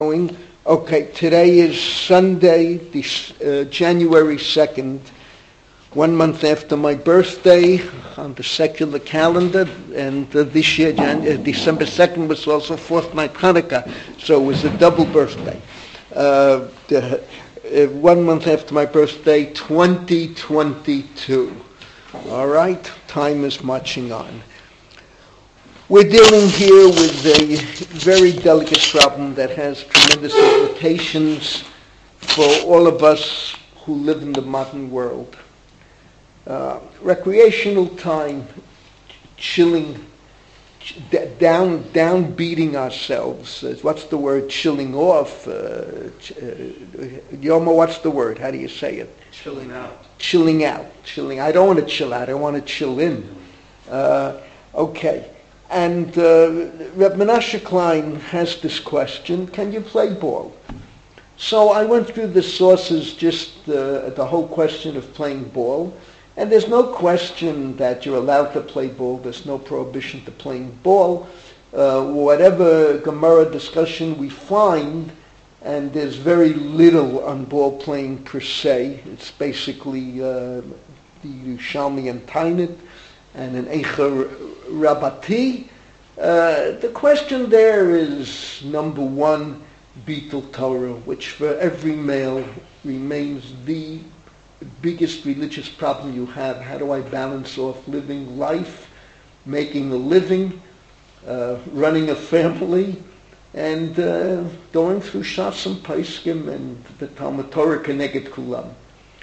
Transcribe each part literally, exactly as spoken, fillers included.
Going. Okay, today is Sunday, the, uh, January second, one month after my birthday on the secular calendar, and uh, this year, Jan- uh, December second, was also fourth night Hanukkah, so it was a double birthday. Uh, the, uh, one month after my birthday, twenty twenty-two. All right, time is marching on. We're dealing here with a very delicate problem that has tremendous implications for all of us who live in the modern world. Uh, recreational time, chilling, ch- down, down beating ourselves. Uh, what's the word? Chilling off. Uh, ch- uh, Yomo, what's the word? How do you say it? Chilling out. Chilling out. Chilling. I don't want to chill out. I want to chill in. Uh, okay. And uh, Reb Menashe Klein has this question: can you play ball? So I went through the sources, just uh, the whole question of playing ball, and there's no question that you're allowed to play ball. There's no prohibition to playing ball. Uh, whatever Gemara discussion we find, and there's very little on ball playing per se. It's basically uh, the Yerushalmi and Tainit and an Eicher Rabbati. Uh, the question there is, number one, Bitul Torah, which for every male remains the biggest religious problem you have. How do I balance off living life, making a living, uh, running a family, and uh, going through Shas and Paiskim and the Talmud Torah Keneged Kulam?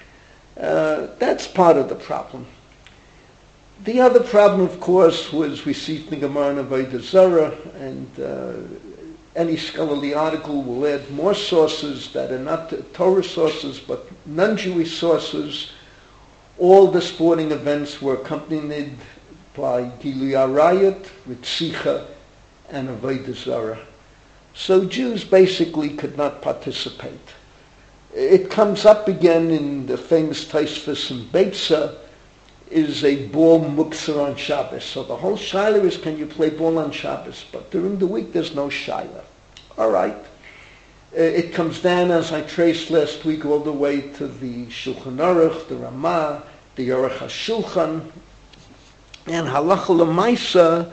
Uh, that's part of the problem. The other problem, of course, was we see the Gemara in Avodah Zarah, and uh, any scholarly article will add more sources that are not Torah sources, but non-Jewish sources. All the sporting events were accompanied by Gilui Arayot, Ritzicha, and Avodah Zarah. So Jews basically could not participate. It comes up again in the famous Tosfos in Beitza, is a ball muktzah on Shabbos. So the whole shaila is, can you play ball on Shabbos? But during the week, there's no shaila. All right. Uh, it comes down, as I traced last week, all the way to the Shulchan Aruch, the Ramah, the Aruch HaShulchan, and Halacha L'Maisa,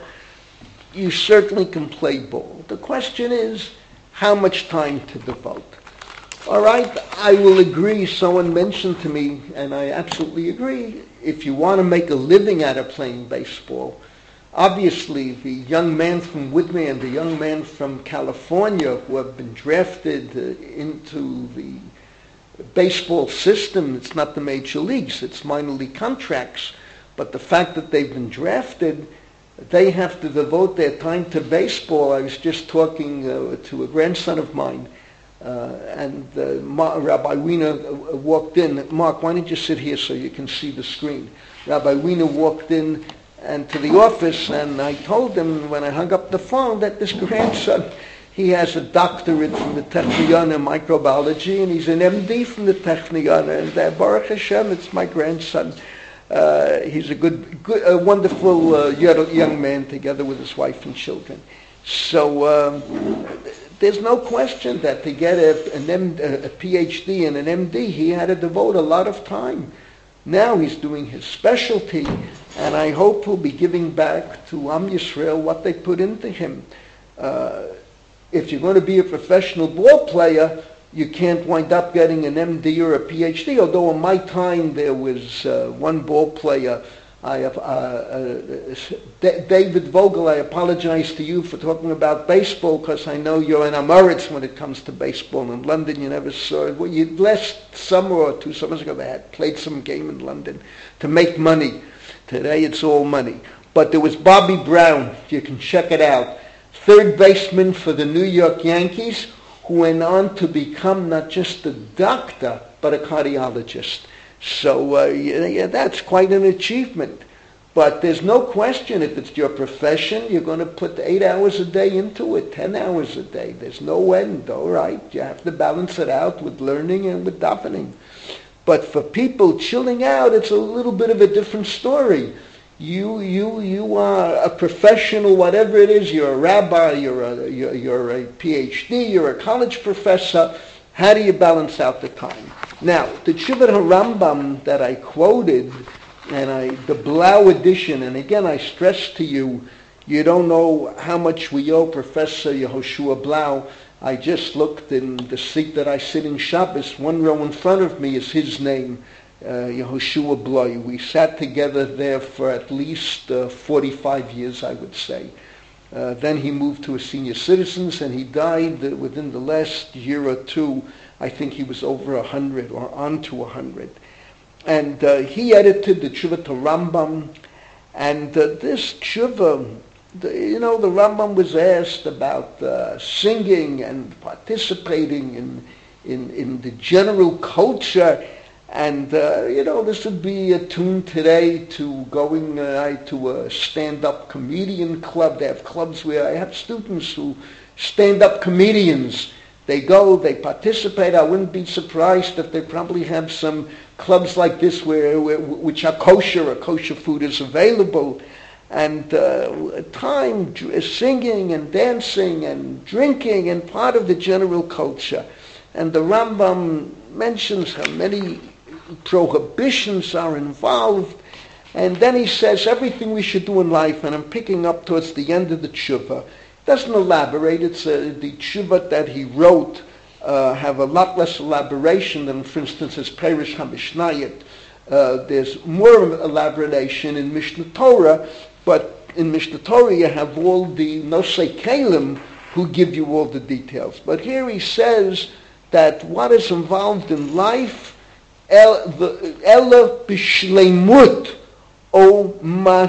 you certainly can play ball. The question is, how much time to devote? All right, I will agree. Someone mentioned to me, and I absolutely agree, if you want to make a living out of playing baseball, obviously the young man from Whitney and the young man from California who have been drafted uh, into the baseball system, it's not the major leagues, it's minor league contracts, but the fact that they've been drafted, they have to devote their time to baseball. I was just talking uh, to a grandson of mine, Uh, and uh, Ma- Rabbi Wiener uh, walked in. Mark, why don't you sit here so you can see the screen? Rabbi Wiener walked in and to the office, and I told him when I hung up the phone that this grandson, he has a doctorate from the Technion in microbiology, and he's an M D from the Technion, and uh, Baruch Hashem, it's my grandson. Uh, he's a good, good a wonderful uh, young man together with his wife and children. So um, there's no question that to get a, an M, a PhD and an M D, he had to devote a lot of time. Now he's doing his specialty, and I hope he'll be giving back to Am Yisrael what they put into him. Uh, if you're going to be a professional ball player, you can't wind up getting an M D or a PhD, although in my time there was uh, one ball player, I have, uh, uh, David Vogel, I apologize to you for talking about baseball because I know you're an Amoritz when it comes to baseball. In London, you never saw it. Well, you, last summer or two summers ago, they had played some game in London to make money. Today, it's all money. But there was Bobby Brown. You can check it out. Third baseman for the New York Yankees, who went on to become not just a doctor, but a cardiologist. So, uh, yeah, yeah, that's quite an achievement. But there's no question, if it's your profession, you're going to put eight hours a day into it, ten hours a day. There's no end, all right? You have to balance it out with learning and with davening. But for people chilling out, it's a little bit of a different story. You, you, you are a professional, whatever it is. You're a rabbi, you're a, you're, you're a P H D, you're a college professor. How do you balance out the time? Now, the Tshuvat HaRambam that I quoted, and I, the Blau edition, and again I stress to you, you don't know how much we owe Professor Yehoshua Blau. I just looked in the seat that I sit in Shabbos. One row in front of me is his name, uh, Yehoshua Blau. We sat together there for at least uh, forty-five years, I would say. Uh, then he moved to a senior citizens, and he died uh, within the last year or two. I think he was over a hundred or on to a hundred. And uh, he edited the Tshuvat HaRambam, and uh, this Tshuva, the, you know, the Rambam was asked about uh, singing and participating in, in in the general culture, and uh, you know, this would be attuned today to going uh, to a stand-up comedian club. They have clubs where I have students who stand-up comedians. They go, they participate. I wouldn't be surprised if they probably have some clubs like this where, where which are kosher, or kosher food is available. And uh, time, singing and dancing and drinking, and part of the general culture. And the Rambam mentions how many prohibitions are involved. And then he says everything we should do in life, and I'm picking up towards the end of the tshuva. Doesn't elaborate. It's uh, the tshuva that he wrote uh, have a lot less elaboration than, for instance, his Perish HaMishnayot. Uh, there's more elaboration in Mishnah Torah, but in Mishnah Torah you have all the Nosei Kalim who give you all the details. But here he says that what is involved in life, Ela b'shleimut o ma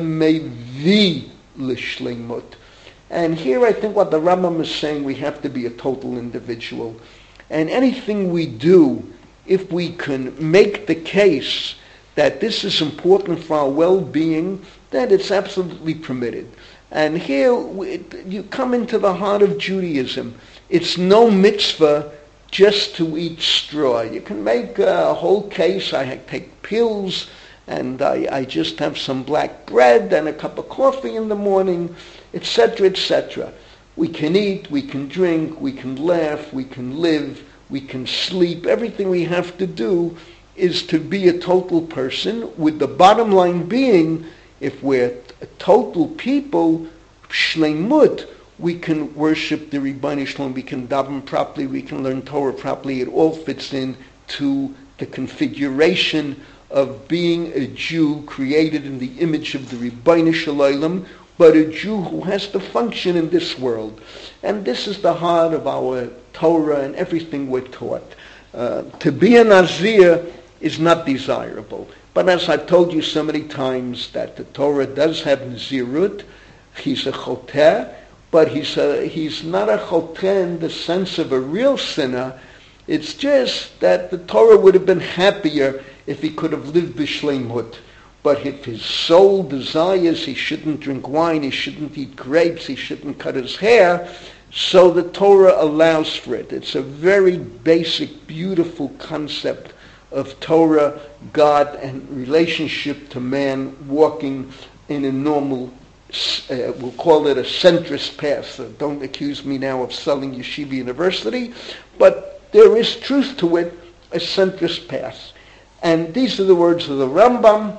shemevi l'shleimut. And here I think what the Rambam is saying, we have to be a total individual. And anything we do, if we can make the case that this is important for our well-being, then it's absolutely permitted. And here we, you come into the heart of Judaism. It's no mitzvah just to eat straw. You can make a whole case. I take pills, and I, I just have some black bread and a cup of coffee in the morning, et cetera, et cetera. We can eat, we can drink, we can laugh, we can live, we can sleep. Everything we have to do is to be a total person, with the bottom line being, if we're a total people, shleimut, we can worship the Ribono Shel Olam, we can daven properly, we can learn Torah properly. It all fits in to the configuration of being a Jew created in the image of the Ribono Shel Olam, but a Jew who has to function in this world. And this is the heart of our Torah and everything we're taught. Uh, to be a Nazir is not desirable. But as I've told you so many times, that the Torah does have Nazirut. He's a Choteh, but he's, a, he's not a Choteh in the sense of a real sinner. It's just that the Torah would have been happier if he could have lived b'shleimut. But if his soul desires, he shouldn't drink wine, he shouldn't eat grapes, he shouldn't cut his hair, so the Torah allows for it. It's a very basic, beautiful concept of Torah, God, and relationship to man, walking in a normal, uh, we'll call it a centrist path. So don't accuse me now of selling Yeshiva University, but there is truth to it, a centrist path. And these are the words of the Rambam,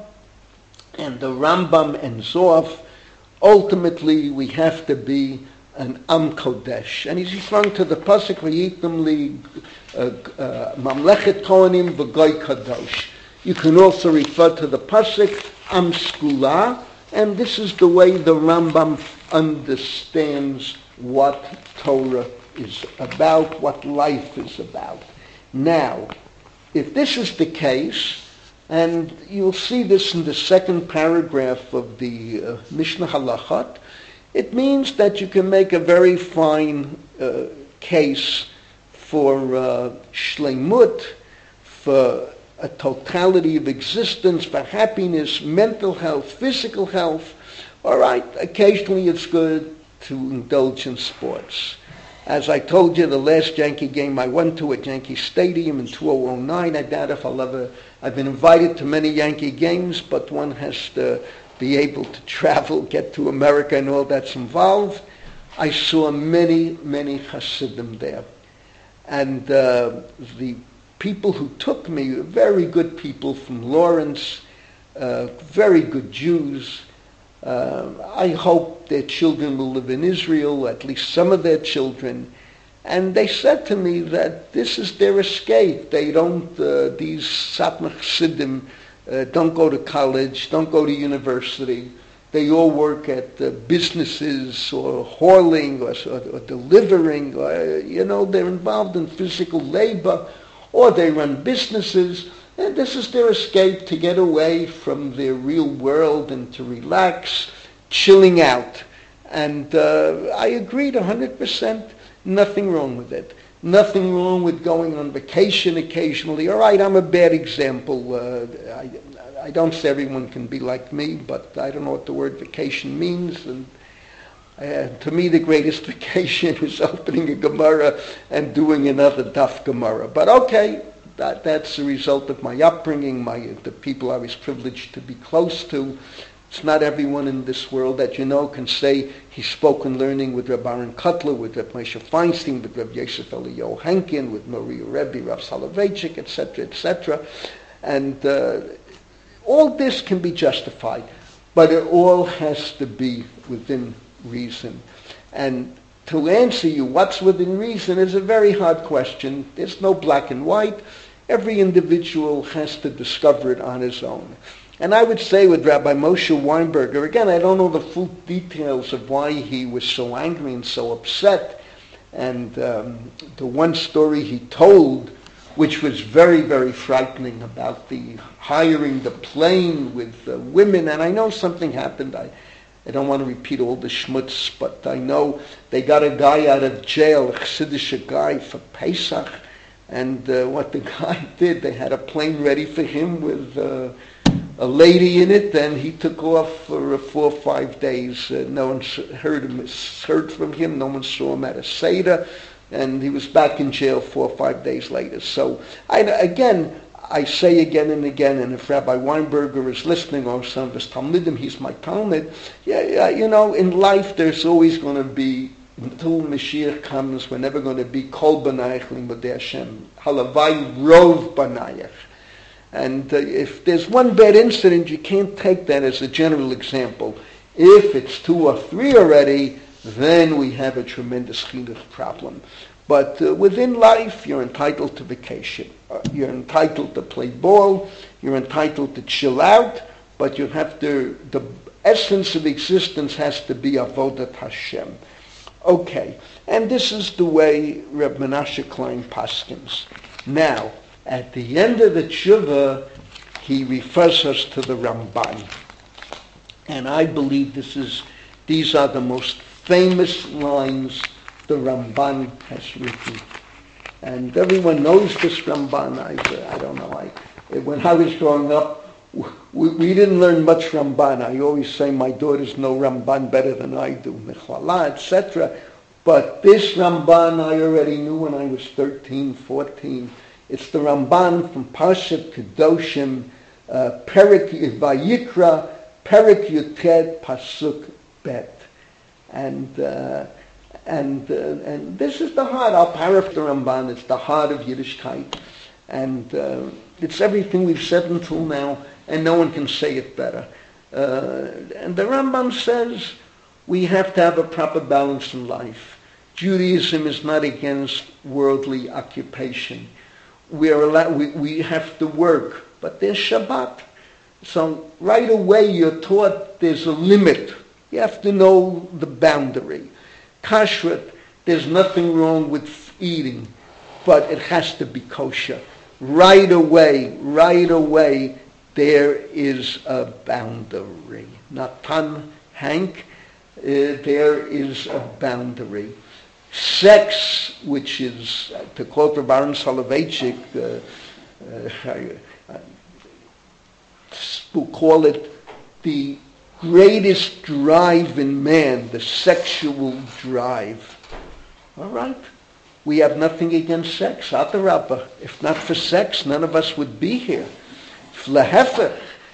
and the Rambam ends off, ultimately we have to be an Am Kodesh. And he's referring to the Pasuk, V'yitam li Mamlechet Kohanim v'Goy Kadosh. You can also refer to the Pasuk, Am Skula, and this is the way the Rambam understands what Torah is about, what life is about. Now, if this is the case, and you'll see this in the second paragraph of the uh, Mishnah Halachot, it means that you can make a very fine uh, case for uh, shleimut, for a totality of existence, for happiness, mental health, physical health. All right, occasionally it's good to indulge in sports. As I told you, the last Yankee game I went to at Yankee Stadium in two thousand nine, I doubt if I'll ever, I've been invited to many Yankee games, but one has to be able to travel, get to America and all that's involved, I saw many, many Hasidim there. And uh, the people who took me were very good people from Lawrence, uh, very good Jews. Uh, I hope their children will live in Israel, at least some of their children. And they said to me that this is their escape. They don't, uh, these Satmar Chassidim uh, don't go to college, don't go to university. They all work at uh, businesses or hauling or, or, or delivering. Or, you know, they're involved in physical labor, or they run businesses. And this is their escape to get away from their real world and to relax, chilling out. And uh, I agreed one hundred percent. Nothing wrong with it. Nothing wrong with going on vacation occasionally. All right, I'm a bad example. Uh, I, I don't say everyone can be like me, but I don't know what the word vacation means. And uh, to me, the greatest vacation is opening a Gemara and doing another Daf Gemara. But okay, that, that's the result of my upbringing, my the people I was privileged to be close to. It's not everyone in this world that you know can say he spoke in learning with Reb Aaron Kotler, with Reb Moshe Feinstein, with Reb Yosef Eliyahu Henkin, with Maria Rebbe, Rav Soloveitchik, et cetera, et cetera. And uh, all this can be justified, but it all has to be within reason. And to answer you what's within reason is a very hard question. There's no black and white. Every individual has to discover it on his own. And I would say with Rabbi Moshe Weinberger, again, I don't know the full details of why he was so angry and so upset. And um, the one story he told, which was very, very frightening, about the hiring the plane with uh, women. And I know something happened. I, I don't want to repeat all the schmutz, but I know they got a guy out of jail, a Chassidish guy, for Pesach. And uh, what the guy did, they had a plane ready for him with Uh, a lady in it, and he took off for uh, four or five days. Uh, no one heard him, heard from him. No one saw him at a Seder, and he was back in jail four or five days later. So, I, again, I say again and again, and if Rabbi Weinberger is listening, or some of his Talmidim, he's my Talmud. Yeah, yeah, you know, in life there's always going to be, until Mashiach comes, we're never going to be Kol Banayach Limodei Hashem. Halavai Rov Banayach. And uh, if there's one bad incident, you can't take that as a general example. If it's two or three already, then we have a tremendous chinuch problem. But uh, within life, you're entitled to vacation. Uh, you're entitled to play ball. You're entitled to chill out. But you have to, the essence of existence has to be avodat Hashem. Okay, and this is the way Reb Menashe Klein paskins. Now, at the end of the tshuva, he refers us to the Ramban. And I believe this is, these are the most famous lines the Ramban has written. And everyone knows this Ramban. I, I don't know. I, when I was growing up, we, we didn't learn much Ramban. I always say my daughters know Ramban better than I do, Mechala, et cetera. But this Ramban I already knew when I was thirteen, fourteen. It's the Ramban from Parshat Kedoshim, uh, Perek Vayikra, Perek Yutet, Pasuk Bet. And uh, and uh, and this is the heart. I'll paraphrase the Ramban. It's the heart of Yiddishkeit. And uh, it's everything we've said until now, and no one can say it better. Uh, and the Rambam says we have to have a proper balance in life. Judaism is not against worldly occupation. We are allowed, we, we have to work, but there's Shabbat. So right away you're taught there's a limit. You have to know the boundary. Kashrut, there's nothing wrong with eating, but it has to be kosher. Right away, right away, there is a boundary. Natan, Hank, uh, there is a boundary. Sex, which is, uh, to quote Reb Aaron Soloveitchik, uh, uh, I, I, we'll call it the greatest drive in man, the sexual drive. All right? We have nothing against sex. Adarabba. If not for sex, none of us would be here. Flehefer,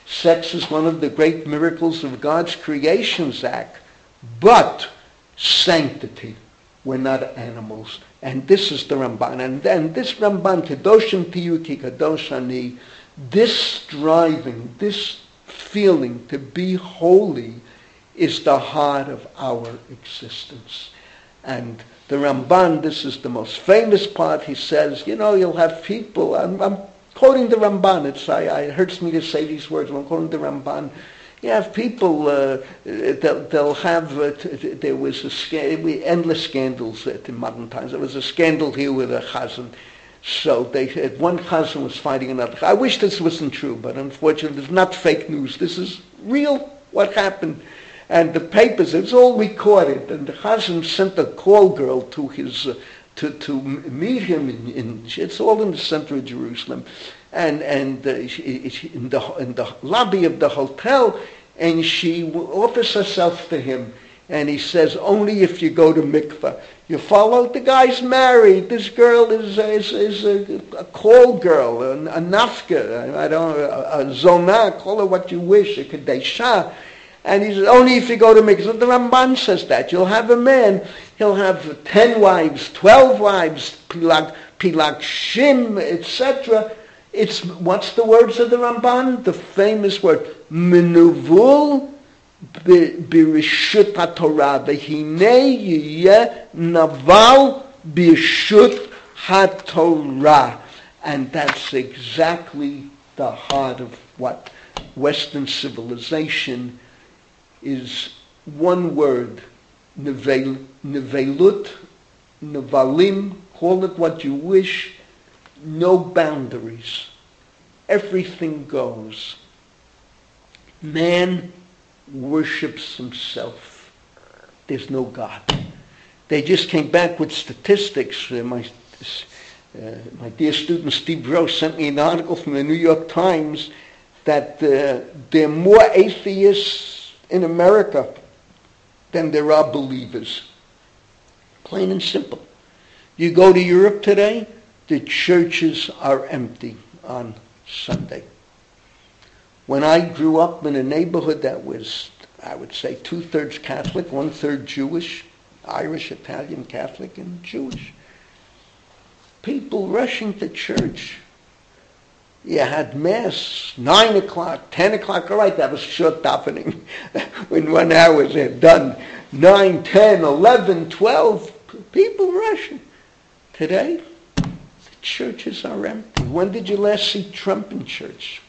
Sex is one of the great miracles of God's creations act. But sanctity, we're not animals. And this is the Ramban. And then this Ramban, Kedoshim Tiyu Ki Kadosh Ani, this striving, this feeling to be holy is the heart of our existence. And the Ramban, this is the most famous part, he says, you know, you'll have people, I'm, I'm quoting the Ramban, it's, I, I, it hurts me to say these words, I'm quoting the Ramban. You have people, uh, they'll, they'll have, uh, t- t- there was a sca- endless scandals uh, in modern times. There was a scandal here with a chazan. So they had, one chazan was fighting another. I wish this wasn't true, but unfortunately it's not fake news. This is real, what happened. And the papers, it's all recorded. And the chazan sent a call girl to his, uh, to, to meet him in, in, it's all in the center of Jerusalem. And and uh, she, she, in the in the lobby of the hotel, and she offers herself to him, and he says, "Only if you go to mikveh." You follow? The guy's married. This girl is is, is a, a call girl, a, a nafka. I don't a, a zonah. Call her what you wish, a kadesha. And he says, "Only if you go to mikveh." The Ramban says that you'll have a man. He'll have ten wives, twelve wives, pilag pilag shim, et cetera. It's, what's the words of the Ramban? The famous word, Menuvul birishut haTorah, v'hinei yiyeh naval birishut haTorah. And that's exactly the heart of what Western civilization is. One word, nevel, nevelut, nevalim, call it what you wish. No boundaries. Everything goes. Man worships himself. There's no God. They just came back with statistics. Uh, my, uh, my dear student Steve Rose sent me an article from the New York Times that uh, there are more atheists in America than there are believers. Plain and simple. You go to Europe today, the churches are empty on Sunday. When I grew up in a neighborhood that was, I would say, two-thirds Catholic, one-third Jewish, Irish, Italian, Catholic, and Jewish, people rushing to church. You had Mass, nine o'clock, ten o'clock, all right, that was short davening. When one hour they're done. Nine, ten, eleven, twelve, people rushing. Today, churches are empty. When did you last see Trump in church?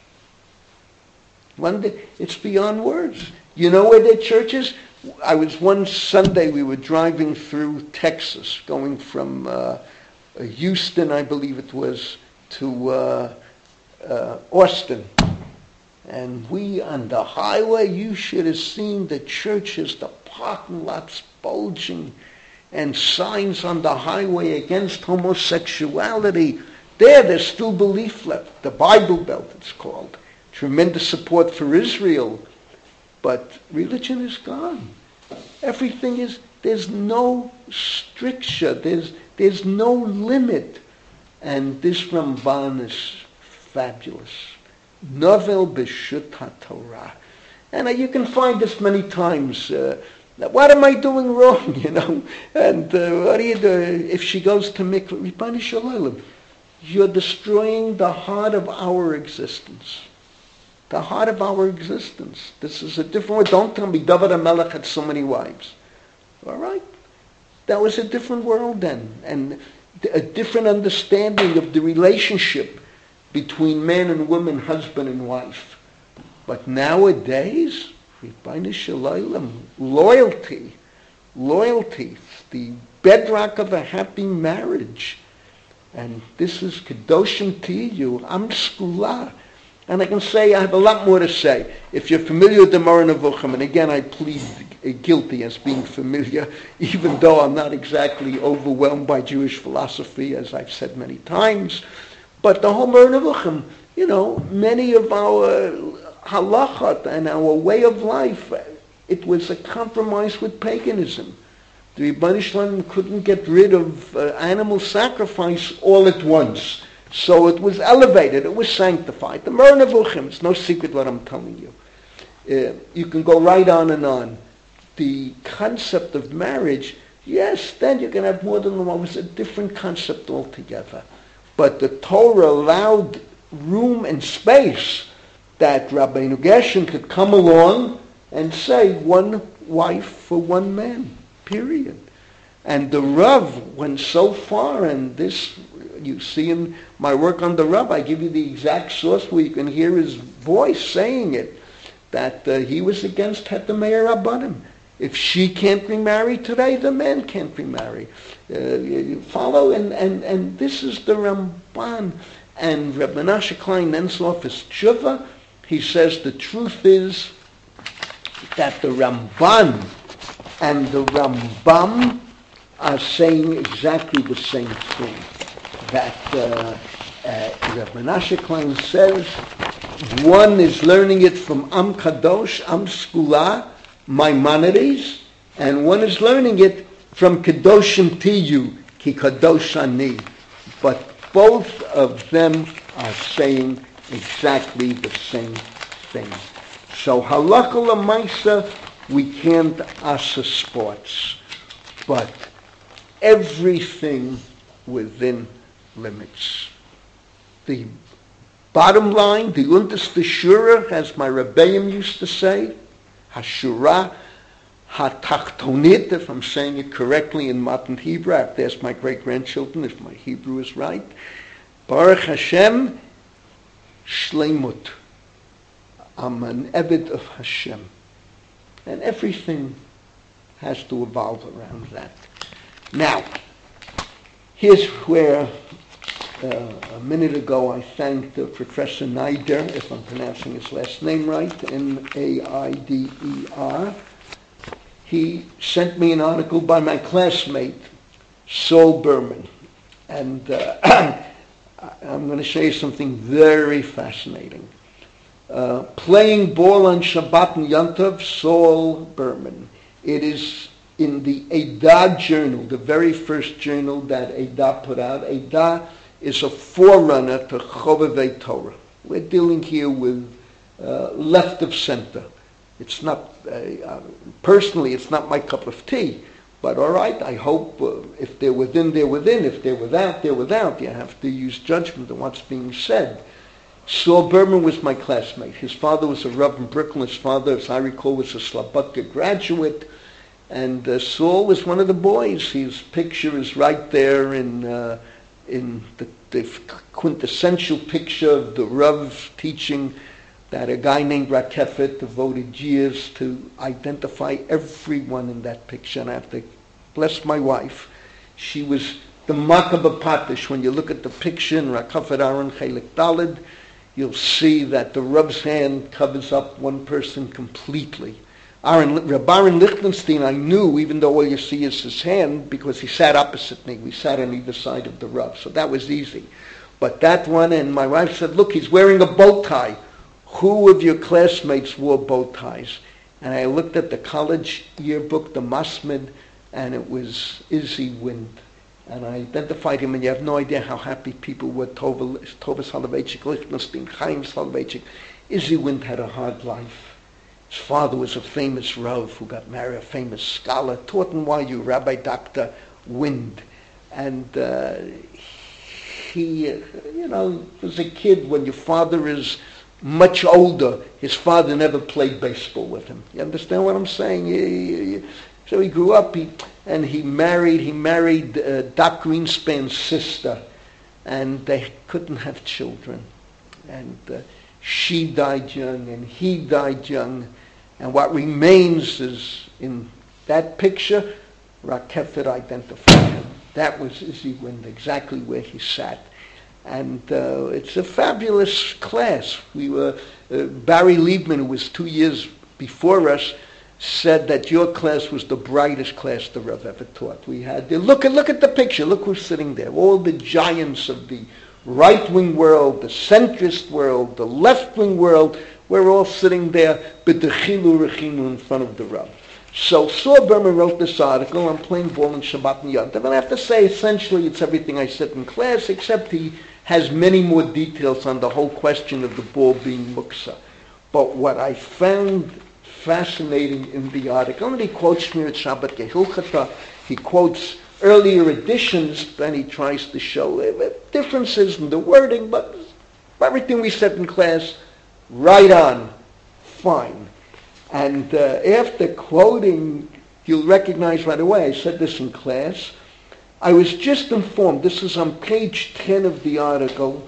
When did, it's beyond words. You know where their church is? I was one Sunday, we were driving through Texas, going from uh, Houston, I believe it was, to uh, uh, Austin. And we, on the highway, you should have seen the churches, the parking lots bulging, and signs on the highway against homosexuality. There, there's still belief left. The Bible Belt, it's called. Tremendous support for Israel. But religion is gone. Everything is, there's no stricture. There's, there's no limit. And this Ramban is fabulous. Novel b'shut haTorah. And uh, you can find this many times. Uh, What am I doing wrong, you know? And uh, what do you do? If she goes to mikveh, Ribbono Shel Olam, you're destroying the heart of our existence. The heart of our existence. This is a different word. Don't tell me David HaMelech had so many wives. All right? That was a different world then. And a different understanding of the relationship between man and woman, husband and wife. But nowadays, Ribbono Shel Olam, loyalty, loyalty, the bedrock of a happy marriage. And this is Kedoshim Tiyu, Am Skula. And I can say, I have a lot more to say. If you're familiar with the Moreh Nevuchim, and again I plead guilty as being familiar, even though I'm not exactly overwhelmed by Jewish philosophy, as I've said many times. But the whole Moreh Nevuchim, you know, many of our halachot and our way of life, it was a compromise with paganism. The Ribbono Shel Olam couldn't get rid of uh, animal sacrifice all at once. So it was elevated, it was sanctified. The Moreh Nevuchim, it's no secret what I'm telling you. Uh, you can go right on and on. The concept of marriage, yes, then you can have more than one. It was a different concept altogether. But the Torah allowed room and space that Rabbeinu Gershon could come along and say one wife for one man, period. And the Rav went so far, and this, you see in my work on the Rav, I give you the exact source where you can hear his voice saying it, that uh, he was against Heter Me'er Rabbanim. If she can't remarry today, the man can't remarry. Uh, you follow, and, and, and this is the Ramban. And Reb Menashe Klein ends off his tshuva. He says the truth is that the Ramban and the Rambam are saying exactly the same thing. That uh, uh, Reb Menashe Klein says one is learning it from Am Kadosh, Am Skula, Maimonides, and one is learning it from Kedoshim Tiyu, Ki Kadosh Ani. But both of them are saying exactly the same thing. So halakha l'maisa, we can't asa sports, but everything within limits. The bottom line, the unterste Shura, as my Rebbeim used to say, Hashura HaTachtonit, if I'm saying it correctly in modern Hebrew, I have to ask my great-grandchildren if my Hebrew is right. Baruch Hashem, Shleimut. I'm an Eved of Hashem. And everything has to evolve around that. Now, here's where uh, a minute ago I thanked uh, Professor Neider, if I'm pronouncing his last name right, N A I D E R. He sent me an article by my classmate, Saul Berman. And uh, I'm going to show you something very fascinating. Uh, playing ball on Shabbat and Yom Tov, Saul Berman. It is in the Eidah Journal, the very first journal that Eidah put out. Eidah is a forerunner to Chovevei Torah. We're dealing here with uh, left of center. It's not, uh, uh, personally, it's not my cup of tea. But all right, I hope uh, if they're within, they're within. If they're without, they're without. You have to use judgment on what's being said. Saul Berman was my classmate. His father was a Rav in Brooklyn. His father, as I recall, was a Slabodka graduate. And uh, Saul was one of the boys. His picture is right there in uh, in the, the quintessential picture of the Rav teaching that a guy named Rakefet devoted years to identify everyone in that picture. And I have to bless my wife. She was the Makaba Patish. When you look at the picture in Rakefet Aaron Chelik Daled, you'll see that the Rav's hand covers up one person completely. Aaron, Reb Aaron Lichtenstein, I knew, even though all you see is his hand, because he sat opposite me. We sat on either side of the Rav, so that was easy. But that one, and my wife said, look, he's wearing a bow tie. Who of your classmates wore bow ties? And I looked at the college yearbook, the Masmid, and it was Izzy Wind. And I identified him, and you have no idea how happy people were. Tova, Tova Soloveitchik, Lichtenstein, Chaim Soloveitchik. Izzy Wind had a hard life. His father was a famous Rav who got married, a famous scholar, taught in Y U, Rabbi Doctor Wind. And uh, he, uh, you know, was a kid when your father is much older. His father never played baseball with him. You understand what I'm saying? He, he, so he grew up, he, and he married, he married uh, Doc Greenspan's sister, and they couldn't have children. And uh, she died young, and he died young. And what remains is, in that picture, Rakefet identified him. That was Izzy Wind, exactly where he sat. And uh, it's a fabulous class. We were uh, Barry Liebman, who was two years before us, said that your class was the brightest class the Rav ever taught. We had look at look at the picture. Look who's sitting there. All the giants of the right-wing world, the centrist world, the left-wing world. We're all sitting there, b'dechilu rechinu, in front of the Rav. So Saul Berman wrote this article on playing ball in Shabbat and Yom Tov, and I have to say, essentially, it's everything I said in class, except he has many more details on the whole question of the ball being muksa. But what I found fascinating in the article, and he quotes Shmirat Shabbat Gehilchata, he quotes earlier editions, then he tries to show differences in the wording, but everything we said in class, right on, fine. And uh, after quoting, you'll recognize right away, I said this in class, I was just informed, this is on page ten of the article,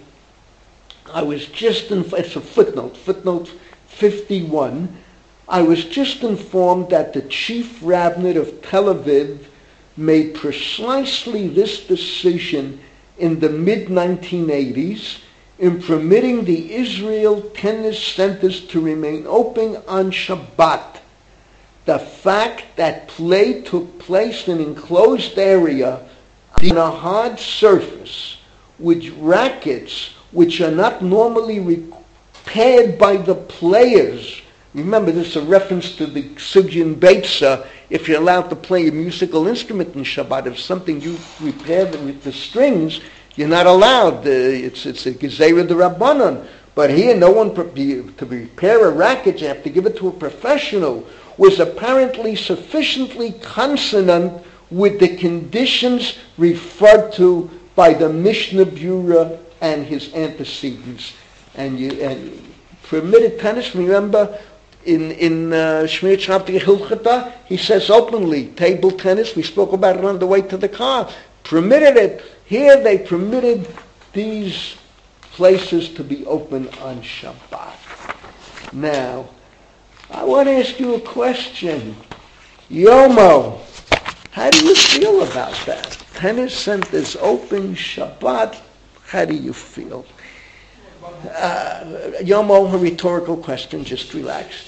I was just informed, it's a footnote, footnote fifty-one, I was just informed that the chief rabbinate of Tel Aviv made precisely this decision in the mid nineteen eighties in permitting the Israel tennis centers to remain open on Shabbat. The fact that play took place in an enclosed area on a hard surface with rackets which are not normally repaired by the players. Remember, this is a reference to the Sugyan Beitza. If you're allowed to play a musical instrument in Shabbat, if something you repair with the strings, you're not allowed. Uh, it's it's a Gezerah de Rabbanon. But here, no one, to repair a racket, you have to give it to a professional, was apparently sufficiently consonant with the conditions referred to by the Mishnah Berurah and his antecedents. And you and permitted tennis, remember, in in uh, Shmirat Shabbat Gehilchata, he says openly, table tennis, we spoke about it on the way to the car, permitted it. Here they permitted these places to be open on Shabbat. Now, I want to ask you a question. Yomo, how do you feel about that? Tennis centers open Shabbat, how do you feel? Uh, Yomo, a rhetorical question, just relax.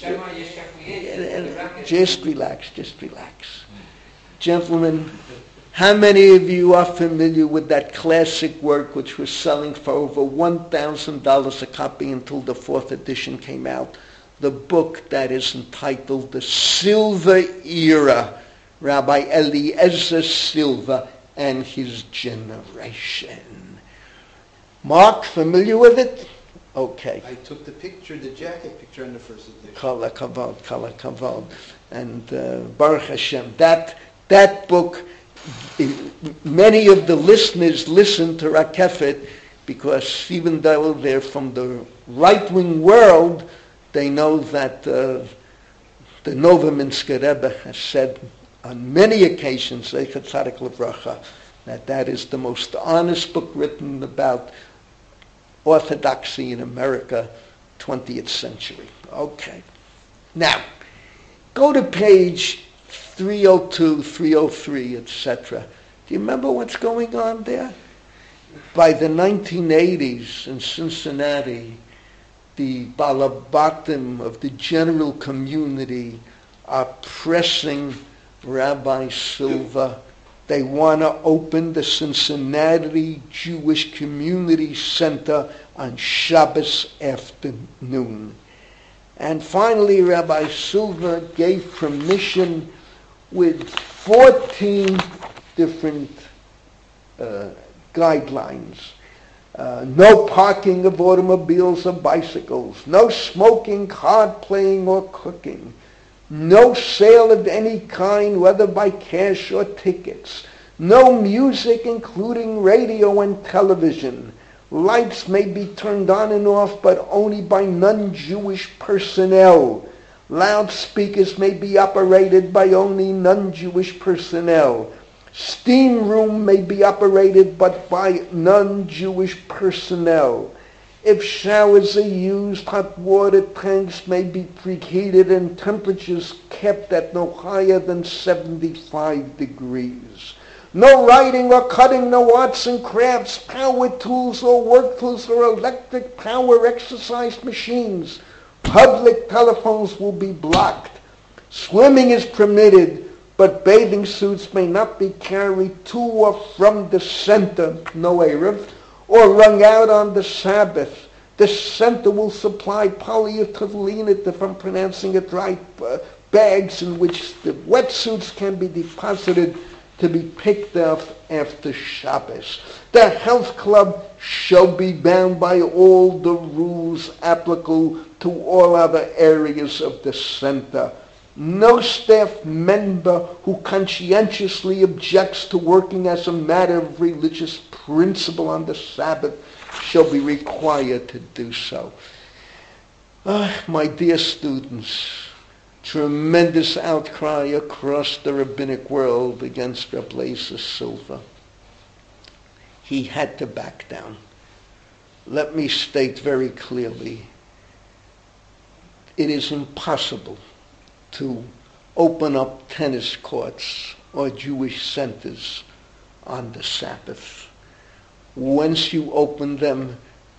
Just relax, just relax. Gentlemen, how many of you are familiar with that classic work which was selling for over one thousand dollars a copy until the fourth edition came out? The book that is entitled The Silver Era, Rabbi Eliezer Silver and His Generation. Mark, familiar with it? Okay. I took the picture, the jacket picture in the first edition. Kala kavod, kala kavod. And uh, Baruch Hashem, that, that book, many of the listeners listen to Rakefet because even though they're from the right-wing world, they know that uh, the Novominsker Rebbe has said on many occasions, Zeichat Tzadik Livracha, that that is the most honest book written about orthodoxy in America, twentieth century. Okay. Now, go to page three oh two, three oh three, et cetera. Do you remember what's going on there? By the nineteen eighties in Cincinnati, the Balabatim of the general community are pressing Rabbi Silver. They want to open the Cincinnati Jewish Community Center on Shabbos afternoon. And finally, Rabbi Silver gave permission with fourteen different uh, guidelines. Uh, no parking of automobiles or bicycles, no smoking, card playing, or cooking, no sale of any kind, whether by cash or tickets, no music including radio and television. Lights may be turned on and off, but only by non-Jewish personnel. Loudspeakers may be operated by only non-Jewish personnel. Steam room may be operated but by non-Jewish personnel. If showers are used, hot water tanks may be preheated and temperatures kept at no higher than seventy-five degrees. No writing or cutting, no arts and crafts, power tools or work tools or electric power exercise machines. Public telephones will be blocked. Swimming is permitted, but bathing suits may not be carried to or from the center, no Erev, or wrung out on the Sabbath. The center will supply polyethylene, if I'm pronouncing it right, uh, bags in which the wetsuits can be deposited to be picked up after Shabbos. The health club shall be bound by all the rules applicable to all other areas of the center. No staff member who conscientiously objects to working as a matter of religious principle on the Sabbath shall be required to do so. Ah, my dear students, tremendous outcry across the rabbinic world against Reb Eliezer Silver. He had to back down. Let me state very clearly, it is impossible to open up tennis courts or Jewish centers on the Sabbath. Once you open them,